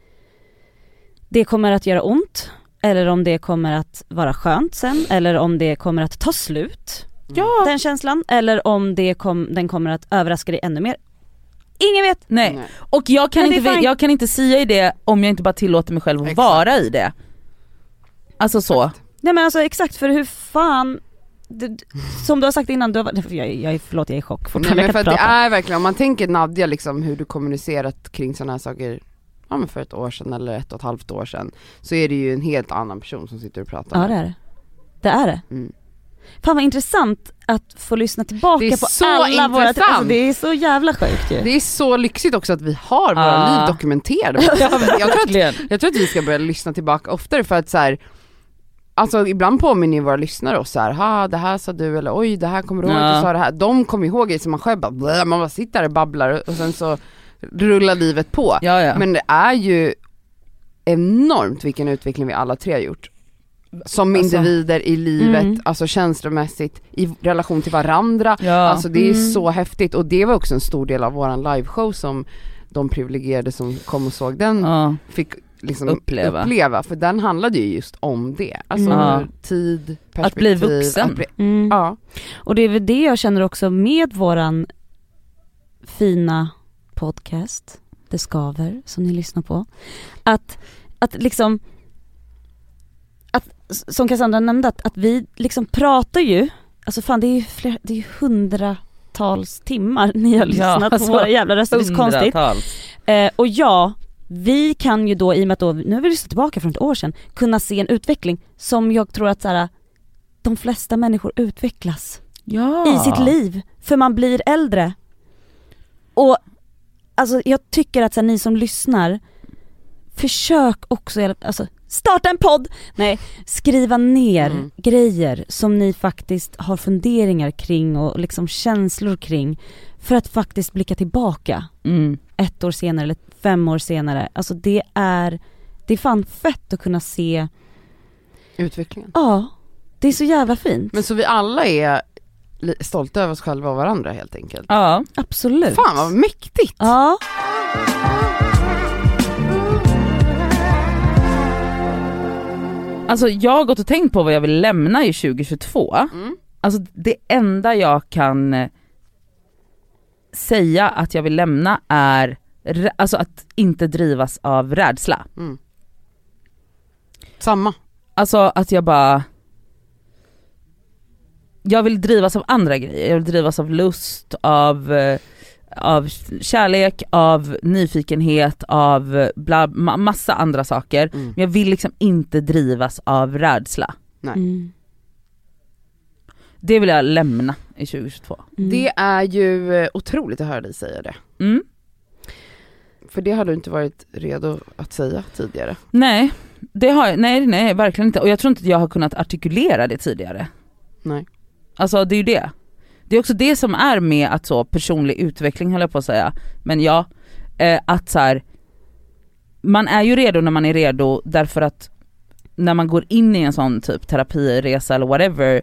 det kommer att göra ont, eller om det kommer att vara skönt sen, eller om det kommer att ta slut, Ja. den känslan, eller om det kom, den kommer att överraska dig ännu mer. Ingen vet. Nej. Nej. Och jag kan, Men det är inte, fine. jag kan inte säga i det om jag inte bara tillåter mig själv att Exakt. vara i det. Alltså så. Nej men alltså exakt, för hur fan det, som du har sagt innan, du har, jag, jag, förlåt jag är i chock Nej, fortfarande. men Jag för kan att det prata. är verkligen, om man tänker Nadja liksom hur du kommunicerat kring sådana här saker, ja men för ett år sedan eller ett och ett halvt år sedan, så är det ju en helt annan person som sitter och pratar Ja med. det är det. Det är det. Mm. Fan vad intressant att få lyssna tillbaka Det är på så alla våra, intressant. alltså, det är så jävla sjukt ju. Det är så lyxigt också att vi har våra Ah. liv dokumenterade. jag, tror att, jag tror att vi ska börja lyssna tillbaka oftare, för att så här, alltså ibland påminner ju våra lyssnare oss så här, ha det här sa du, eller oj det här kommer du ihåg Ja. att du sa det här. De kommer ihåg det som man själv bara, blä, man bara sitter där och babblar och sen så rullar livet på. Ja, ja. Men det är ju enormt vilken utveckling vi alla tre har gjort. Som Alltså. individer i livet, Mm. alltså känslomässigt, i relation till varandra. Ja. Alltså det är Mm. så häftigt, och det var också en stor del av våran liveshow som de privilegierade som kom och såg den Ja. fick liksom Uppleva. uppleva. För den handlade ju just om det. Alltså Mm. Ja. tid, perspektiv. Att bli vuxen. att bli- Mm. Ja. Och det är väl det jag känner också med våran fina podcast, Det skaver, som ni lyssnar på. Att, att liksom, att, som Cassandra nämnde, att, att vi liksom pratar ju, alltså fan det är ju flera, det är ju hundratals timmar ni har lyssnat Ja, alltså, på våra jävla röster, det är så konstigt. Hundratals. Eh, och ja, vi kan ju då, i och med att då, nu har vi lyssnat tillbaka från ett år sedan, kunna se en utveckling som jag tror att så här, de flesta människor utvecklas Ja. i sitt liv, för man blir äldre. Och alltså jag tycker att så här, ni som lyssnar, försök också, alltså starta en podd, nej, skriva ner Mm. grejer som ni faktiskt har funderingar kring och liksom känslor kring, för att faktiskt blicka tillbaka Mm. ett år senare eller fem år senare. Alltså det är, det är fan fett att kunna se, Utvecklingen. ja, det är så jävla fint. Men så vi alla är li- stolta över oss själva och varandra helt enkelt. Ja. Absolut. Fan vad mäktigt! Ja. Alltså jag har gått och tänkt på vad jag vill lämna i tjugo tjugotvå. Mm. Alltså det enda jag kan eh, säga att jag vill lämna är rä- alltså att inte drivas av rädsla. Mm. Samma. Alltså att jag bara, jag vill drivas av andra grejer. Jag vill drivas av lust, av, eh, av kärlek, av nyfikenhet, av eh, bla, ma- massa andra saker. Mm. Men jag vill liksom inte drivas av rädsla. Mm. Det vill jag lämna i tjugo tjugotvå. Mm. Det är ju eh, otroligt att höra dig säga det. Mm. För det har du inte varit redo att säga tidigare. Nej, det har jag, nej, nej, verkligen inte. Och jag tror inte att jag har kunnat artikulera det tidigare. Nej. Alltså det är ju det. Det är också det som är med att så personlig utveckling, höll jag på att säga. Men ja, eh, att så här, man är ju redo när man är redo, därför att när man går in i en sån typ terapiresa eller whatever,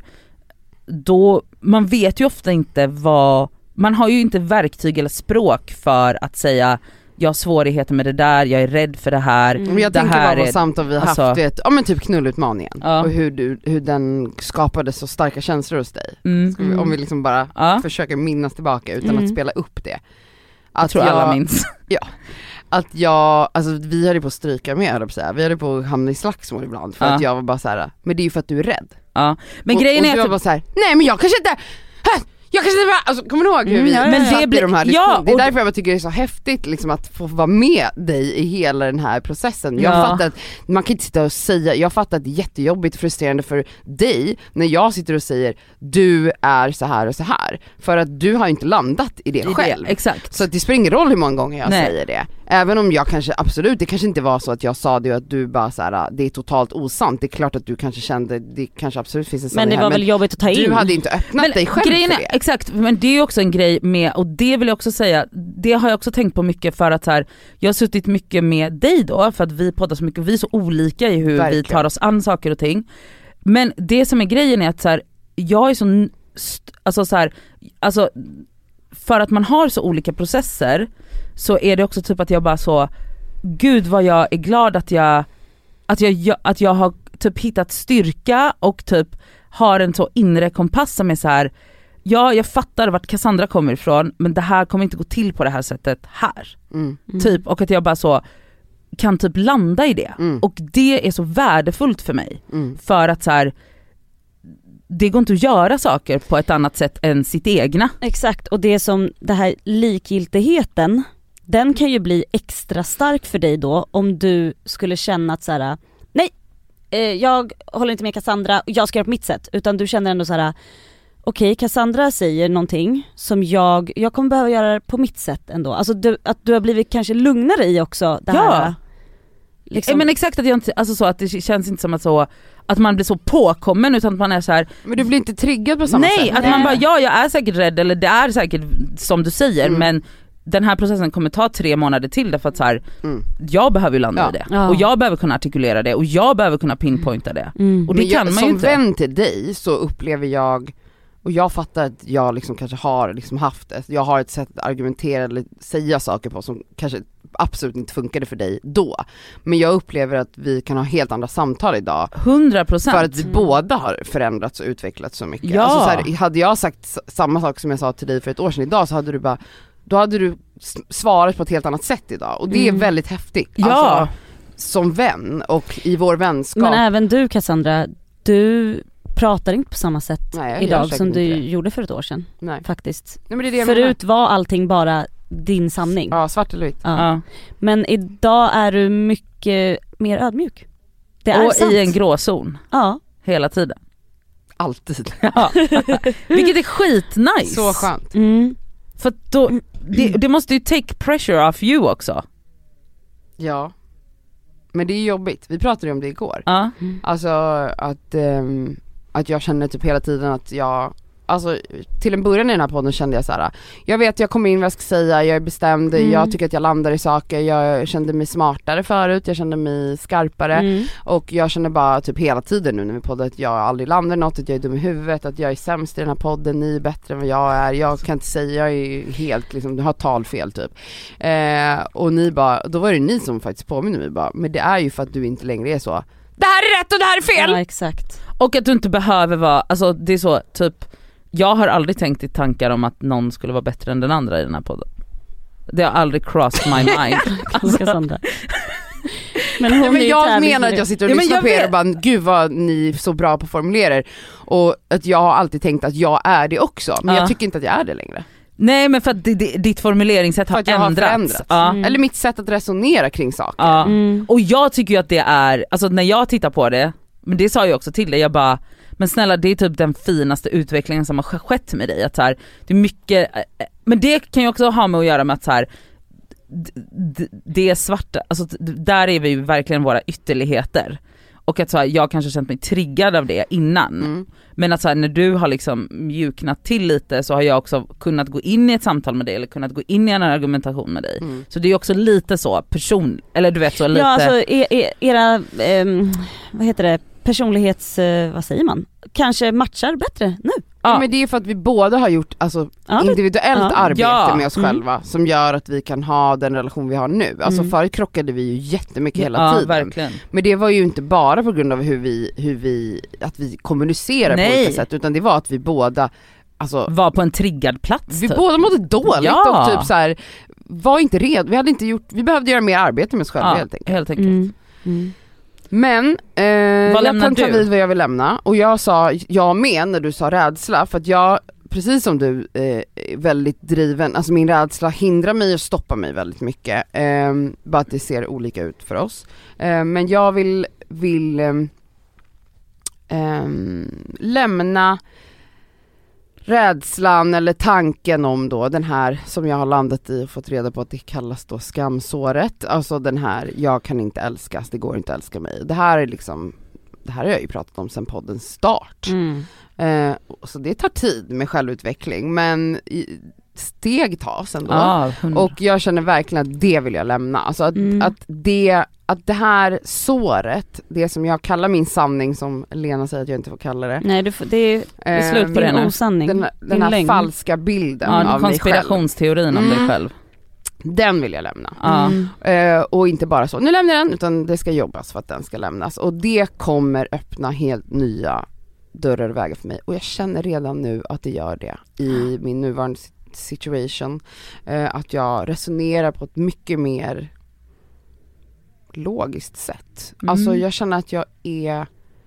då man vet ju ofta inte vad, man har ju inte verktyg eller språk för att säga jag har svårigheter med det där, jag är rädd för det här. Mm. Men jag det tänker här bara på är, samtal vi har alltså, haft, vet, ja men typ knullutmaningen ja. och hur, du, hur den skapade så starka känslor hos dig. Mm. Ska vi, om vi liksom bara Ja. försöker minnas tillbaka utan Mm. att spela upp det. Jag Att tror alla minns. Ja, att jag, alltså vi hade på att stryka med, höll jag på att säga. Vi hade på att hamna i slagsmål ibland för Ja. att jag var bara så här: men det är ju för att du är rädd. Ja. Men och, grejen och är du att var bara så här: nej men jag kanske inte, här, jag kanske inte bara, alltså kommer du ihåg hur Mm, vi ja, ja, men satt det i blir- de här ja, diskussionerna? Det är och- därför jag tycker det är så häftigt liksom, att få vara med dig i hela den här processen. Jag Ja. fattar att man kan inte sitta och säga, jag fattar att det är jättejobbigt och frustrerande för dig när jag sitter och säger du är så här och så här, för att du har inte landat i det I det, själv. exakt. Så att det spelar ingen roll hur många gånger jag Nej. säger det. Även om jag kanske, absolut, det kanske inte var så att jag sa det och att du bara så här, det är totalt osant. Det är klart att du kanske kände, det kanske absolut finns en Men sanning det här, var väl jobbigt att ta in. du hade inte öppnat Men dig själv grejen för är, det. exakt, men det är ju också en grej med, och det vill jag också säga, det har jag också tänkt på mycket för att så här, jag har suttit mycket med dig då, för att vi poddar så mycket och vi är så olika i hur Verkligen. vi tar oss an saker och ting. Men det som är grejen är att så här, jag är så, n- st- alltså så här, alltså för att man har så olika processer så är det också typ att jag bara så, gud vad jag är glad att jag att jag, jag att jag har typ hittat styrka och typ har en så inre kompass som är så här. Ja, jag fattar vart Cassandra kommer ifrån, men det här kommer inte gå till på det här sättet här. Mm. Mm. Typ, och att jag bara så kan typ landa i det. Mm. Och det är så värdefullt för mig. Mm. För att så här, det går inte att göra saker på ett annat sätt än sitt egna. Exakt, och det som det här likgiltigheten, den kan ju bli extra stark för dig då om du skulle känna att så här: nej, eh, jag håller inte med Cassandra, jag ska göra på mitt sätt, utan du känner ändå så här: okej, Cassandra säger någonting som jag, jag kommer behöva göra på mitt sätt ändå. Alltså du, att du har blivit kanske lugnare i också det Ja. här. Liksom. Men exakt, att jag inte, alltså så att det känns inte som att så att man blir så påkommen, utan att man är så här. Men du blir inte triggad på samma Nej, sätt. att man bara, ja jag är säkert rädd, eller det är säkert som du säger, Mm. men den här processen kommer ta tre månader till, därför att så här, Mm. jag behöver ju landa Ja. i det. Ja. Och jag behöver kunna artikulera det, och jag behöver kunna pinpointa det. Mm. Och det Men jag, kan man som ju inte. vän till dig så upplever jag, och jag fattar att jag liksom kanske har liksom haft ett, jag har ett sätt att argumentera eller säga saker på som kanske absolut inte funkade för dig då. Men jag upplever att vi kan ha helt andra samtal idag. hundra procent. För att vi båda har förändrats och utvecklats så mycket. Ja. Alltså så här, hade jag sagt s- samma sak som jag sa till dig för ett år sedan idag, så hade du bara, då hade du s- svarat på ett helt annat sätt idag. Och det är Mm. väldigt häftigt. Ja. Alltså, som vän och i vår vänskap. Men även du Cassandra, du pratar inte på samma sätt Nej, jag gör idag säkert som du inte det. gjorde för ett år sedan Nej. faktiskt. Nej, men det är det jag menar. Förut var allting bara din sanning. Ja, svart eller vitt. Ja. Ja. Men idag är du mycket mer ödmjuk. Det är Och sant. i en gråzon Ja. hela tiden. Alltid. Ja. Vilket är skitnice. Så skönt. Mm. För att då, det, det måste ju take pressure off you också. Ja. Men det är jobbigt. Vi pratade ju om det igår. Ja. Alltså att, ehm, att jag känner typ hela tiden att jag, alltså till en början i den här podden kände jag så här: jag vet, jag kommer in vad jag ska säga, jag är bestämd, Mm. jag tycker att jag landar i saker, jag kände mig smartare förut, jag kände mig skarpare Mm. och jag känner bara typ hela tiden nu när vi poddar att jag aldrig landar i något, att jag är dum i huvudet, att jag är sämst i den här podden, ni är bättre än vad jag är, jag kan inte säga, jag är helt liksom, jag har talfel typ. Eh, och ni bara, då var det ni som faktiskt påminner mig bara, men det är ju för att du inte längre är så, det här är rätt och det här är fel! Ja, exakt. Och att du inte behöver vara, alltså det är så typ, jag har aldrig tänkt i tankar om att någon skulle vara bättre än den andra i den här podden. Det har aldrig crossed my mind. Alltså. Cassandra. Men hon Nej, är men ju jag tävlings- menar att jag sitter och Ja, men lyssnar jag på er vet. och bara, gud vad ni är så bra på att formulera er. Och att jag har alltid tänkt att jag är det också, men Ja. jag tycker inte att jag är det längre. Nej, men för att det, det, ditt formuleringssätt För har att jag har ändrats. förändrats. Ja. Mm. Eller mitt sätt att resonera kring saker. Ja. Mm. Och jag tycker ju att det är, alltså när jag tittar på det, men det sa jag också till dig, jag bara, men snälla det är typ den finaste utvecklingen som har sk- skett med dig. Att så här, det är mycket, eh, men det kan ju också ha med att göra med att så här, d- d- det är svarta, alltså d- där är vi ju verkligen våra ytterligheter. och att så här, jag kanske känt mig triggad av det innan. Mm. Men att så här, när du har liksom mjuknat till lite så har jag också kunnat gå in i ett samtal med dig eller kunnat gå in i en argumentation med dig. Mm. Så det är också lite så person, eller du vet så lite. Ja, alltså er, er, era, um, vad heter det, personlighets, uh, vad säger man? Kanske matchar bättre nu. Ja. Men det är för att vi båda har gjort alltså, ja, individuellt ja. arbete Ja. med oss Mm. själva som gör att vi kan ha den relation vi har nu. Alltså Mm. förut krockade vi ju jättemycket hela Ja, tiden. verkligen. Men det var ju inte bara på grund av hur vi, hur vi att vi kommunicerar på Nej. olika sätt, utan det var att vi båda alltså, Var på en triggad plats. vi typ. båda mådde dåligt Ja. och typ så här, var inte redo. Vi hade inte gjort, vi behövde göra mer arbete med oss själva Ja, helt enkelt. helt enkelt. Mm. Mm. Men eh, jag lämnar kan ta du? vid vad jag vill lämna, och jag sa jag med när du sa rädsla, för att jag, precis som du, eh, är väldigt driven, alltså min rädsla hindrar mig och stoppar mig väldigt mycket, eh, bara att det ser olika ut för oss. Eh, men jag vill, vill eh, eh, lämna rädslan eller tanken om då den här som jag har landat i och fått reda på att det kallas då skamsåret. Alltså den här, jag kan inte älskas, det går inte att älska mig. Det här är liksom, det här har jag ju pratat om sedan poddens start. Mm. Eh, så det tar tid med självutveckling, men i, steg tas ändå. Ja, hundra. Och jag känner verkligen att det vill jag lämna. Alltså att, Mm. att, det, att det här såret, det som jag kallar min sanning, som Lena säger att jag inte får kalla det. Nej, du får, det är, det är Eh, slut på det din nu. osanning. Den, den din här lögn. falska bilden ja, av mig själv. konspirationsteorin om Mm. dig själv. Den vill jag lämna. Ja. Mm. Eh, och inte bara så, nu lämnar jag den, utan det ska jobbas för att den ska lämnas. Och det kommer öppna helt nya dörrar och vägar för mig. Och jag känner redan nu att det gör det i min nuvarande situation. Eh, att jag resonerar på ett mycket mer logiskt sätt. Mm. Alltså jag känner att jag är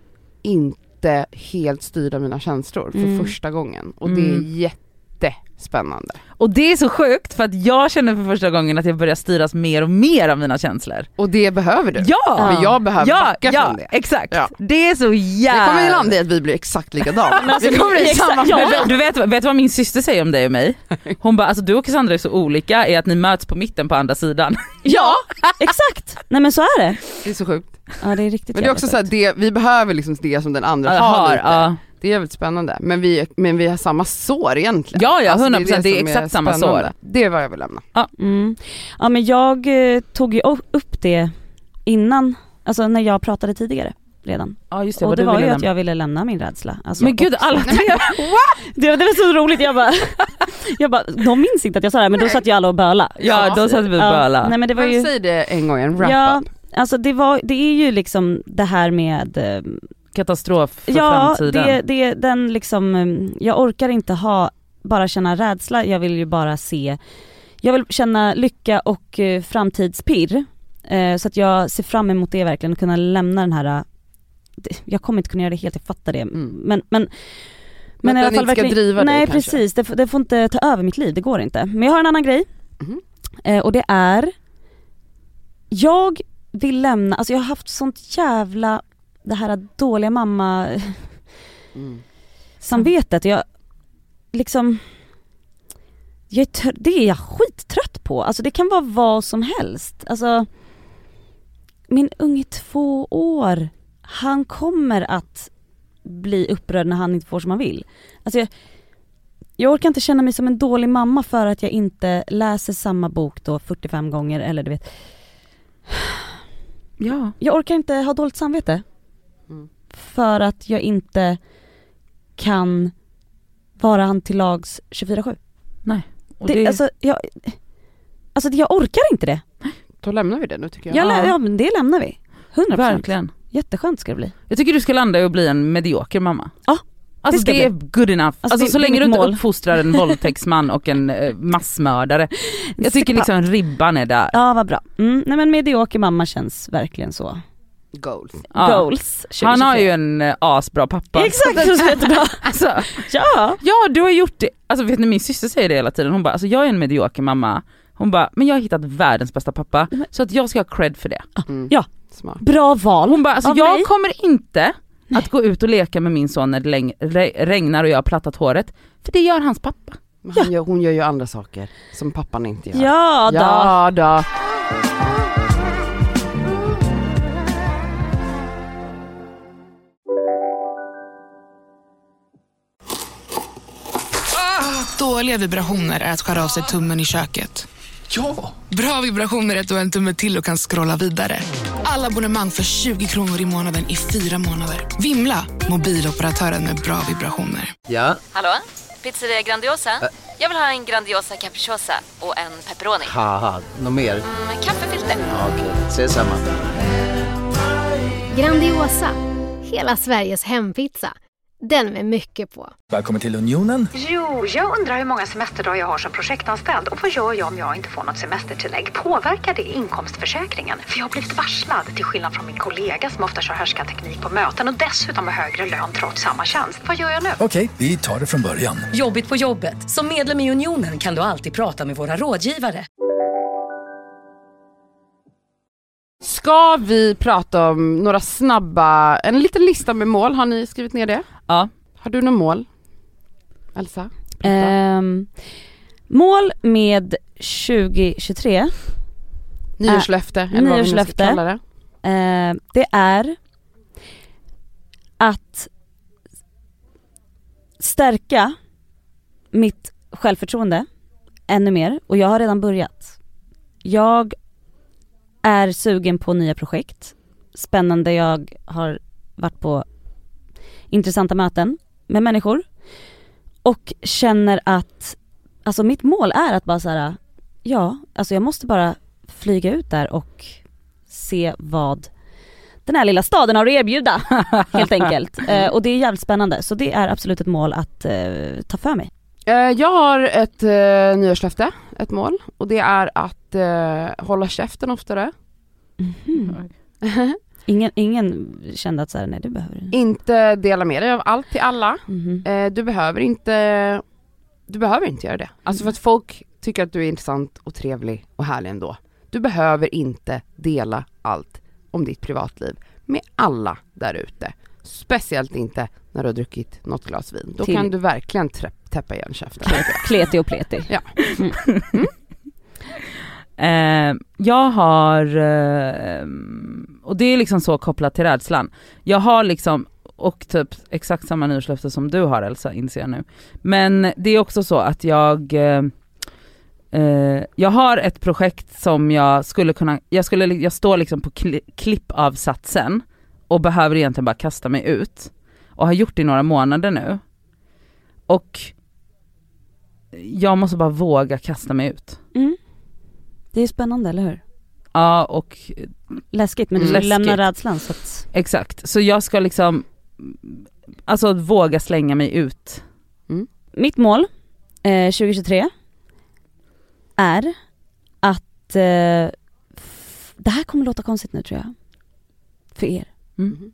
inte helt styrd av mina känslor för Mm. första gången. Och det är Mm. jättespännande. Och det är så sjukt för att jag känner för första gången att jag börjar styras mer och mer av mina känslor. Och det behöver du. Ja! Men jag behöver ja, backa ja, från det. exakt. Ja. Det är så jävla... Det kommer landa i att vi blir exakt likadana. Men alltså, vi kommer bli exakt, samma. ja. Men du vet, vet vad min syster säger om dig och mig? Hon bara, alltså du och Cassandra är så olika är att ni möts på mitten på andra sidan. Ja, exakt. Nej men så är det. Det är så sjukt. Ja, det är riktigt. Men det är också så här, det, vi behöver liksom det som den andra Ja, har, har, lite. ja. Det är jävligt spännande. Men vi, men vi har samma sår egentligen. Ja, ja, Alltså, hundra procent, det är som exakt samma spännande. sår. Det är vad jag vill lämna. Mm. Ja men jag eh, tog ju upp det innan, alltså när jag pratade tidigare redan. Ja just det, Och vad det du var ju ville att lämna. jag ville lämna min rädsla. Alltså, Men gud, också. alla tre. det, var- det var så roligt, jag bara, jag bara, de minns inte att jag sa det här, men då satt ju alla och böla. Ja, då satt vi och böla. Nej men det var Men ju, säg det en gång, en wrap ja, up. alltså det var, det är ju liksom det här med eh, Katastrof för ja, framtiden. det, det, den liksom, um, jag orkar inte ha, bara känna rädsla, jag vill ju bara se, jag vill känna lycka och uh, framtidspirr, uh, så att jag ser fram emot det verkligen, och kunna lämna den här, uh, det, jag kommer inte kunna göra det helt, jag fattar det, Mm. men, men men att i alla den fall inte ska verkligen, driva dig nej kanske. precis, det, får- det får inte ta över mitt liv, det går inte. Men jag har en annan grej, Mhm. uh, och det är, jag vill lämna, alltså jag har haft sånt jävla, det här dåliga mamma Mm. samvetet, jag liksom jag är tr- det är jag skittrött på, alltså det kan vara vad som helst, alltså min unge två år, han kommer att bli upprörd när han inte får som han vill, alltså jag, jag orkar inte känna mig som en dålig mamma för att jag inte läser samma bok då fyrtiofem gånger, eller du vet, Ja. jag orkar inte ha dåligt samvete Mm. för att jag inte kan vara han till lags tjugofyra sju. Och Det, det, alltså, jag, alltså jag orkar inte det. Då lämnar vi det nu tycker jag. Jag, lä- Ja. ja men det lämnar vi. hundra procent. verkligen. Jätteskönt ska det bli. Jag tycker du ska landa i att bli en medioker mamma. Ja, Alltså det ska det är bli. good enough. Alltså, Alltså, det- så det är länge du mitt inte mål. uppfostrar en våldtäktsman och en eh, massmördare. Jag tycker liksom ribban är där. Ja, vad bra. Mm, nej men medioker mamma känns verkligen så. Goals. Ja. Goals. Han har ju tjugo tjugotre. en eh, asbra pappa. Exakt, det är jättebra. Alltså, Ja. ja, du har gjort det. Alltså vet ni, min syster säger det hela tiden. Hon bara, alltså jag är en medioker mamma. Hon bara, men jag har hittat världens bästa pappa. Så att jag ska ha cred för det. Mm. Ja. Smart. Bra val. Hon bara, alltså Av jag mig. kommer inte att gå ut och leka med min son när det läng- re- regnar och jag har plattat håret. För det gör hans pappa. Men han gör, hon gör ju andra saker som pappan inte gör. Ja då. Ja då. Dåliga vibrationer är att skära av sig tummen i köket. Ja! Bra vibrationer är att du har en tumme till och kan scrolla vidare. Alla abonnemang för tjugo kronor i månaden i fyra månader. Vimla, mobiloperatören med bra vibrationer. Ja? Hallå? Pizzeria Grandiosa? Ä- Jag vill ha en Grandiosa capriciosa och en pepperoni. Haha, något mer? Mm, kaffefilter. Ja, okej, okay. Ses samma. Grandiosa, hela Sveriges hempizza. Den med mycket på. Välkommen till Unionen. Jo, jag undrar hur många semesterdagar jag har som projektanställd. Och vad gör jag om jag inte får något semestertillägg? Påverkar det inkomstförsäkringen? För jag har blivit varslad, till skillnad från min kollega som ofta kör härskarteknik på möten. Och dessutom har högre lön trots samma tjänst. Vad gör jag nu? Okej, vi tar det från början. Jobbigt på jobbet. Som medlem i Unionen kan du alltid prata med våra rådgivare. Ska vi prata om några snabba, en liten lista med mål, har ni skrivit ner det? Ja. Har du några mål? Elsa? Um, mål med tjugo tjugotre. Nyårslöfte, äh, eller vad nyårslöfte, vi ska kalla det. Uh, det är att stärka mitt självförtroende ännu mer. Och jag har redan börjat. Jag är sugen på nya projekt. Spännande, jag har varit på intressanta möten med människor och känner att alltså mitt mål är att bara så här, ja, alltså jag måste bara flyga ut där och se vad den här lilla staden har att erbjuda helt enkelt. Eh, och det är jävligt spännande, så det är absolut ett mål att eh, ta för mig. Eh, jag har ett eh, nyårslöfte, ett mål, och det är att eh, hålla käften oftare. Mm-hmm. Ingen, ingen kände att så här, nej, du behöver inte dela med dig av allt till alla. Mm-hmm. Eh, du behöver inte du behöver inte göra det. Alltså för att folk tycker att du är intressant och trevlig och härlig ändå. Du behöver inte dela allt om ditt privatliv med alla där ute. Speciellt inte när du har druckit något glas vin. Då till. Kan du verkligen trä- täppa igen käften. Kleti och pleti. Ja. Mm. Mm. Eh, jag har, eh, och det är liksom så kopplat till rädslan. Jag har liksom, och typ exakt samma nyårslöfte som du har, Elsa, inser jag nu. Men det är också så att jag, eh, eh, jag har ett projekt som jag skulle kunna, jag, skulle, jag står liksom på kli- klippavsatsen och behöver egentligen bara kasta mig ut. Och har gjort det i några månader nu. Och jag måste bara våga kasta mig ut. Mm. Det är spännande, eller hur? Ja, och läskigt, men du läskigt. lämnar rädslan så att... Exakt, så jag ska liksom alltså våga slänga mig ut. Mm. Mitt mål eh, tjugo tjugotre är att eh, f- det här kommer låta konstigt nu, tror jag, för er. Mm.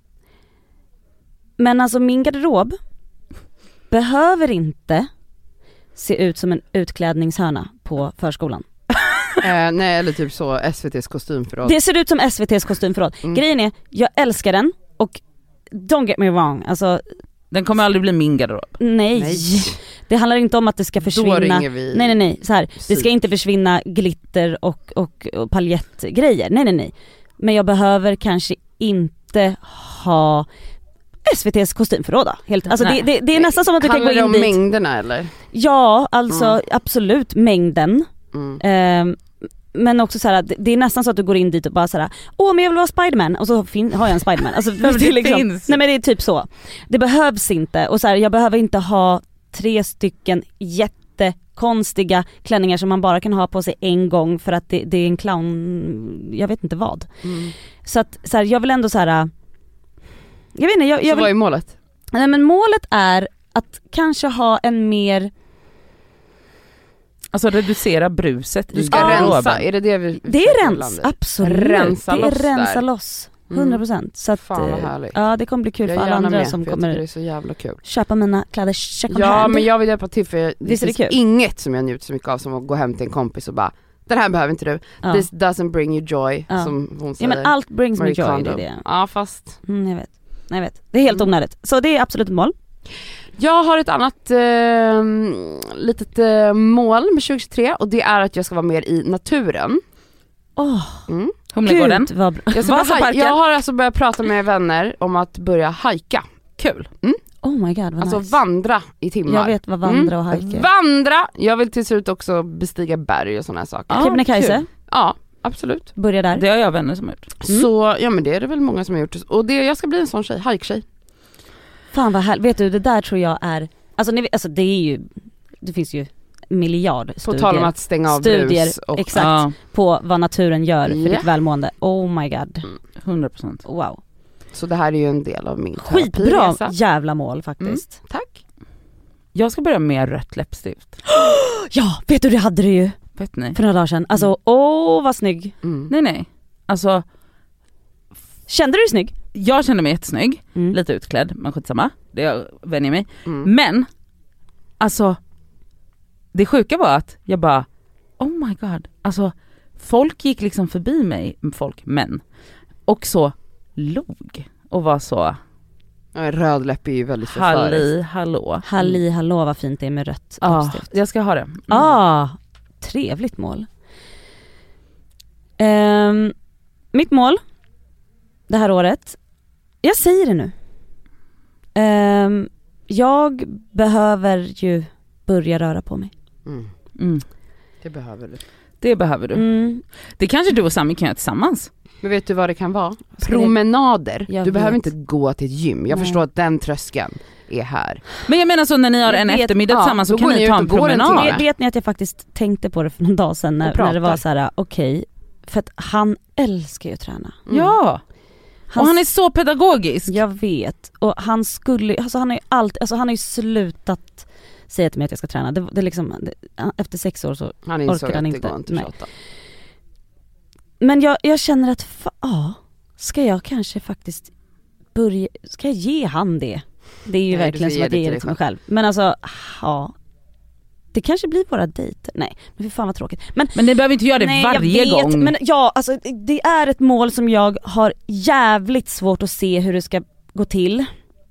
Men alltså min garderob behöver inte se ut som en utklädningshörna på förskolan. Eh, nej, eller typ så S V T:s kostymförråd. Det ser ut som S V T:s kostymförråd. Mm. Grejen är, jag älskar den och don't get me wrong, alltså den kommer aldrig bli min garderob. Nej. nej. Det handlar inte om att det ska försvinna. Då ringer vi. Nej nej nej, så här, det ska inte försvinna glitter och och, och paljettgrejer. Nej nej nej. Men jag behöver kanske inte ha S V T:s kostymförråd då. Helt, alltså det, det, det är nästan som att du kan gå in dit. Handlar det om mängderna eller? Ja, alltså mm. absolut mängden. Mm. Um, men också så här, det, det är nästan så att du går in dit och bara så här, åh men jag vill vara Spiderman, och så fin- har jag en Spiderman. Alltså, det, det liksom, finns. Nej men det är typ så. Det behövs inte, och så här, jag behöver inte ha tre stycken jättekonstiga klänningar som man bara kan ha på sig en gång för att det, det är en clown, jag vet inte vad. Mm. Så att så här, jag vill ändå så här, jag vet inte, jag, jag så vill, vad är målet? Nej men målet är att kanske ha en mer, alltså reducera bruset. Du ska i rensa, är det det vi... Det är rens, absolut. Rensa det är loss rensa där. loss, hundra procent. Mm. Så att, fan vad härligt. Ja, det kommer bli kul jag för alla andra med, som för kommer det är så jävla kul. Köpa mina kläder second ja, hand. men jag vill hjälpa till, för jag, det Visst är det finns kul? inget som jag njuter så mycket av som att gå hem till en kompis och bara, den här behöver inte du. Ja. This doesn't bring you joy, ja. Som hon säger. Ja, men allt brings me joy, det är det. Ja, fast... Mm, jag vet. Jag vet. Det är helt mm. onödigt. Så det är absolut ett mål. Jag har ett annat eh, litet eh, mål med tjugo tjugotre, och det är att jag ska vara mer i naturen. Åh, mm. Humlegården. Jag, jag har alltså börjat prata med vänner om att börja hajka. Kul. Mm. Oh my god, vad Alltså nice. vandra i timmar. Jag vet vad vandra och hajka. Mm. Vandra! Jag vill till slut också bestiga berg och såna här saker. Ah, Kebnekaise? Ja, absolut. Börja där. Det har jag vänner som har gjort. Mm. Så, ja men det är det väl många som har gjort. Och det, jag ska bli en sån tjej, hajktjej. Fan vad härligt. Vet du, det där tror jag är, alltså, ni, alltså det är ju, det finns ju miljard studier. På tal om att stänga av studier, brus. Och, exakt, ja. på vad naturen gör för Yeah. ditt välmående. Oh my god. hundra procent. Wow. Så det här är ju en del av min Skitbra terapiresa. jävla mål faktiskt. Mm, tack. Jag ska börja med rött läppstift. Ja, vet du, det hade du ju Vet ni? för några dagar sedan. Alltså, åh mm. vad snygg. Mm. Nej nej. Alltså, kände du dig snygg? Jag kände mig jättesnygg. Mm. Lite utklädd, men skitsamma. Det vänjer mig. Mm. Men, alltså, det sjuka var att jag bara, oh my god. Alltså, folk gick liksom förbi mig, folk, män. Och så log. Och var så, Ja, röd läpp är ju väldigt förföriskt. halli, hallå. Halli hallå vad fint det är med rött Ja, läppstift. jag ska ha det. Mm. Ah, trevligt mål. Ehm, mitt mål det här året, jag säger det nu. Ehm, jag behöver ju börja röra på mig. Mm. Mm. Det behöver du. Det behöver du. Mm. Det kanske du och Sami kan göra tillsammans. Men vet du vad det kan vara? Ska det- Promenader. Jag Du behöver vet. inte gå till ett gym. Jag Nej. förstår att den tröskeln är här. Men jag menar så när ni har Jag en vet- eftermiddag ja, tillsammans så då kan går ni ni ta ut en och går en promenad. timme. Det vet ni att jag faktiskt tänkte på det för någon dag sedan när, Och pratar. när det var så här: okej, för att han älskar ju att träna. Mm. Ja, och han är så pedagogisk. Jag vet, och han skulle, alltså han har ju alltid, alltså han har ju slutat säga till mig att jag ska träna. Det, det är liksom, det, efter sex år så Han insåg orkar att han det inte. går inte Nej. att tjata. Men jag, jag känner att, fa, ja, ska jag kanske faktiskt börja, ska jag ge han det? Det är ju Nej, verkligen du får som ge att det ge till det dig till mig själv. Men alltså, ja, det kanske blir våra dejter. Nej, men för fan vad tråkigt. Men, Men ni behöver inte göra det nej, varje jag vet, gång. Men ja, alltså det är ett mål som jag har jävligt svårt att se hur det ska gå till.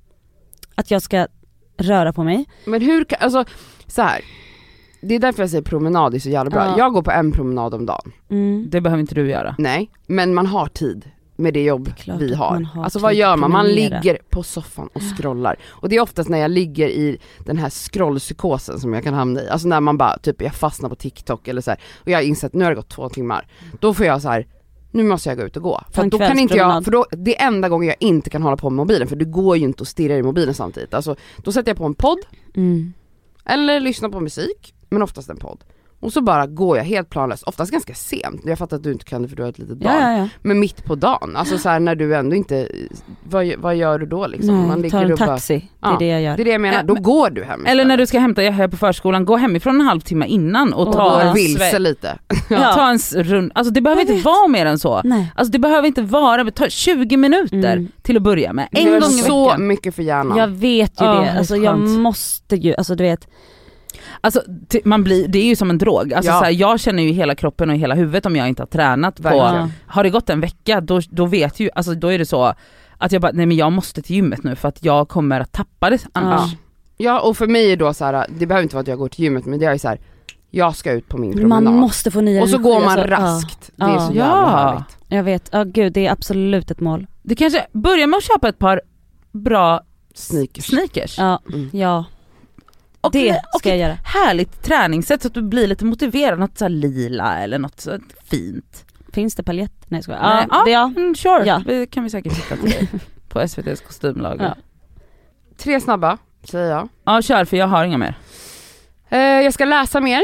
Att jag ska röra på mig. Men hur kan, alltså så här. Det är därför jag säger promenad är så jävla bra. Ja. Jag går på en promenad om dagen. Mm. Det behöver inte du göra. Nej, men man har tid med det jobb klart vi att har. man har Alltså tid vad gör att man? Man promenera. ligger på soffan och scrollar. Och det är oftast när jag ligger i den här scrollpsykosen som jag kan hamna i. Alltså när man bara, typ jag fastnar på TikTok eller så här. Och jag har insett, nu har det gått två timmar. Då får jag så här, nu måste jag gå ut och gå. För En att då kan inte jag, kvällspromenad. för då, det är enda gången jag inte kan hålla på med mobilen. För det går ju inte att stirra i mobilen samtidigt. Alltså då sätter jag på en podd. Mm. Eller lyssnar på musik. Men oftast en podd. Och så bara går jag helt planlöst, oftast ganska sent. Jag fattar att du inte kan det för du har ett litet barn. Ja, ja, ja. Men mitt på dagen, alltså så här när du ändå inte, vad, vad gör du då liksom? Nej, Man tar en och bara- taxi, det är Ja, det jag gör. Det är det jag menar, Ja, då men- går du hem. Eller när du ska hämta Yahya på förskolan, gå hemifrån en halvtimme innan och och ta går en vilse sve- lite. ja. Ta en s- rund. Alltså det behöver Jag inte vet. vara mer än så. Nej. Alltså det behöver inte vara, ta tjugo minuter Mm. till att börja med. En En gång i så veckan. mycket för hjärnan. Jag vet ju Ja, det, det är alltså så jag skönt. måste ju, alltså du vet. Alltså t- man blir, det är ju som en drog. Alltså, Ja. så här, jag känner ju hela kroppen och hela huvudet om jag inte har tränat på, Verkligen. har det gått en vecka då, då vet ju, alltså då är det så att jag bara, nej men jag måste till gymmet nu för att jag kommer att tappa det annars. Ja. Ja, och för mig är då så här, det behöver inte vara att jag går till gymmet, men det är ju så här, jag ska ut på min promenad. Man måste få nya och så energi, går man alltså, raskt. ja. Det är Ja. så jävla Ja. härligt. Jag vet, ja gud det är absolut ett mål. Det kanske, börja med att köpa ett par bra Sneakers. sneakers. Ja, Mm. ja. Och, Det och ska jag ett göra. härligt träningssätt så att du blir lite motiverad, något så här lila eller något så fint. Finns det paljett? Nej jag skojar. Nej, Ja, det, ja. Mm, sure, Ja. det kan vi säkert hitta till dig på S V T:s kostymlager. Ja. Ja. Tre snabba, säger jag. ja, kör för jag har inga mer. Eh, jag ska läsa mer.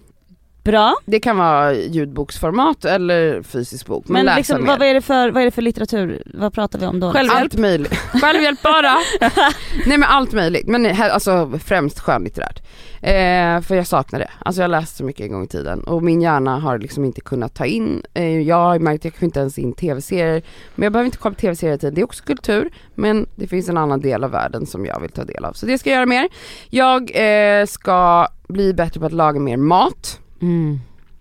Bra. Det kan vara ljudboksformat eller fysisk bok. Men, Men läsa liksom, mer. vad, vad, är det för, vad är det för litteratur? Vad pratar vi om då? Självhjälp. Allt möjligt. Självhjälp bara. Nej men allt möjligt. Men här, alltså främst skönlitterärt. Eh, för jag saknar det. Alltså jag har läst så mycket en gång i tiden. Och min hjärna har liksom inte kunnat ta in. Eh, jag har märkt att jag kan inte ens in tv-serier. Men jag behöver inte kolla på tv-serier i tiden. Det är också kultur. Men det finns en annan del av världen som jag vill ta del av. Så det ska jag göra mer. Jag eh, ska bli bättre på att laga mer mat. Mm.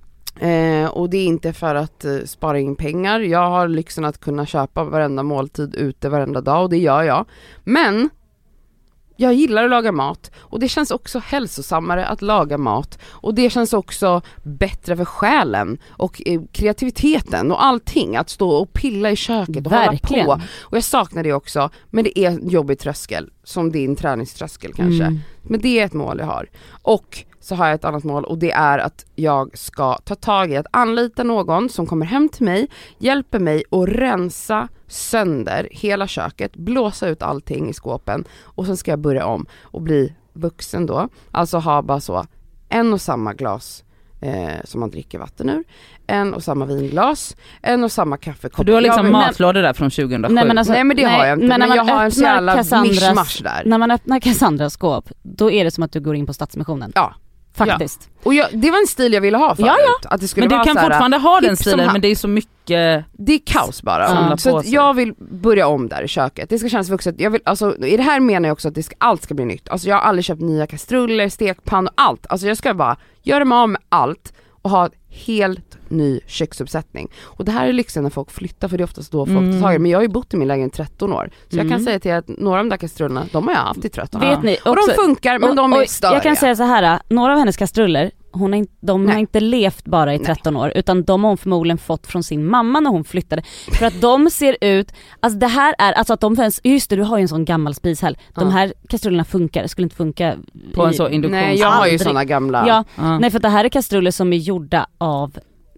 Eh, och det är inte för att eh, spara in pengar. Jag har lyxen att kunna köpa varenda måltid ute varenda dag och det gör jag. Men jag gillar att laga mat och det känns också hälsosammare att laga mat och det känns också bättre för själen och eh, kreativiteten och allting, att stå och pilla i köket och Verkligen. hålla på. Och jag saknar det också, men det är en jobbig tröskel som din träningströskel kanske. Mm. Men det är ett mål jag har. Och så har jag ett annat mål och det är att jag ska ta tag i att anlita någon som kommer hem till mig, hjälper mig att rensa sönder hela köket, blåsa ut allting i skåpen och sen ska jag börja om och bli vuxen då. Alltså ha bara så en och samma glas eh, som man dricker vatten ur, en och samma vinglas, en och samma kaffekopp. För du har liksom jag, matlådor där från tjugohundrasju. Nej men, alltså, nej men det nej, har jag inte, men, men, när jag man har en så jävla Cassandras- mischmasch där. När man öppnar Cassandras skåp, då är det som att du går in på Stadsmissionen. Ja. Faktiskt. Ja. Och jag, det var en stil jag ville ha förut. Ja, ja. Att det skulle Men du vara kan så här, fortfarande ha den hipp som stilen, happ. men det är så mycket... Det är kaos bara. Samla Så på att sig. jag vill börja om där i köket. Det ska kännas vuxet. Jag vill, alltså, i det här menar jag också att det ska, allt ska bli nytt. Alltså jag har aldrig köpt nya kastruller, stekpannor, allt. Alltså jag ska bara göra mig av med allt och ha ett helt ny köksuppsättning. Och det här är lyxen när folk flyttar, för det är oftast då folk Mm. tar tag i det. Men jag har ju bott i min lägenhet tretton år. Så Mm. jag kan säga till att några av de där kastrullerna, de har jag haft i tretton år. Vet ni, och också, de funkar, men och, de är och störiga. Jag kan säga så här, några av hennes kastruller, hon har inte, de Nej. har inte levt bara i tretton år, utan de har hon förmodligen fått från sin mamma när hon flyttade. För att de ser ut, alltså det här är, alltså att de finns, just det, du har ju en sån gammal spishäll. De Ja. här kastrullerna funkar, skulle inte funka På en i- så induktions... Nej, jag har ju Aldrig. såna gamla. Ja, Ja. nej för att det här är kastruller som är gjorda av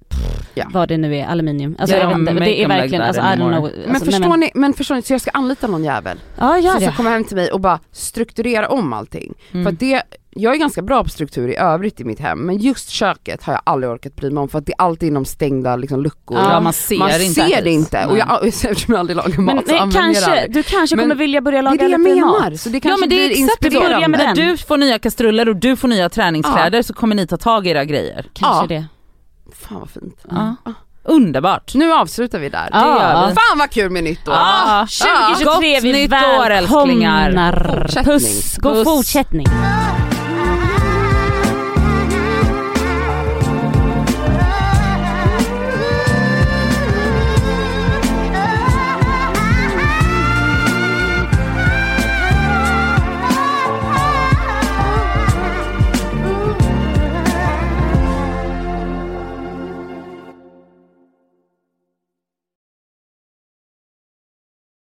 Ja. vad det nu är, aluminium. Alltså Ja, jag vet inte, make men det är them like verkligen, that alltså I don't know. anymore. Alltså, Men förstår nej, men, ni, men förstår ni, så jag ska anlita någon jävel. Ja, gör Så det. ska komma hem till mig och bara strukturera om allting. Mm. För att det, jag är ganska bra på struktur i övrigt i mitt hem, men just köket har jag aldrig orkat bry mig om, för att det är alltid inom stängda liksom, luckor. Ja, man ser man inte. ser det inte. Nej. Och jag, eftersom jag aldrig lagar mat Men så nej, använder jag det kanske, aldrig. du kanske Men kommer vilja börja Det är laga det jag lite menar, mat. så det kanske Ja men det är blir exakt det. inspirerande. med När den. du får nya kastruller och du får nya träningskläder så kommer ni ta tag i era grejer. Kanske Ja. det. Fan vad fint. Ja. Underbart. Nu avslutar vi där. Ja. Det gör vi. Fan vad kul med nytt år. Ja. tjugo tjugotre, Gott vi nytt år, älsklingar. välkomnar. Fortsättning. Puss, god Puss. fortsättning.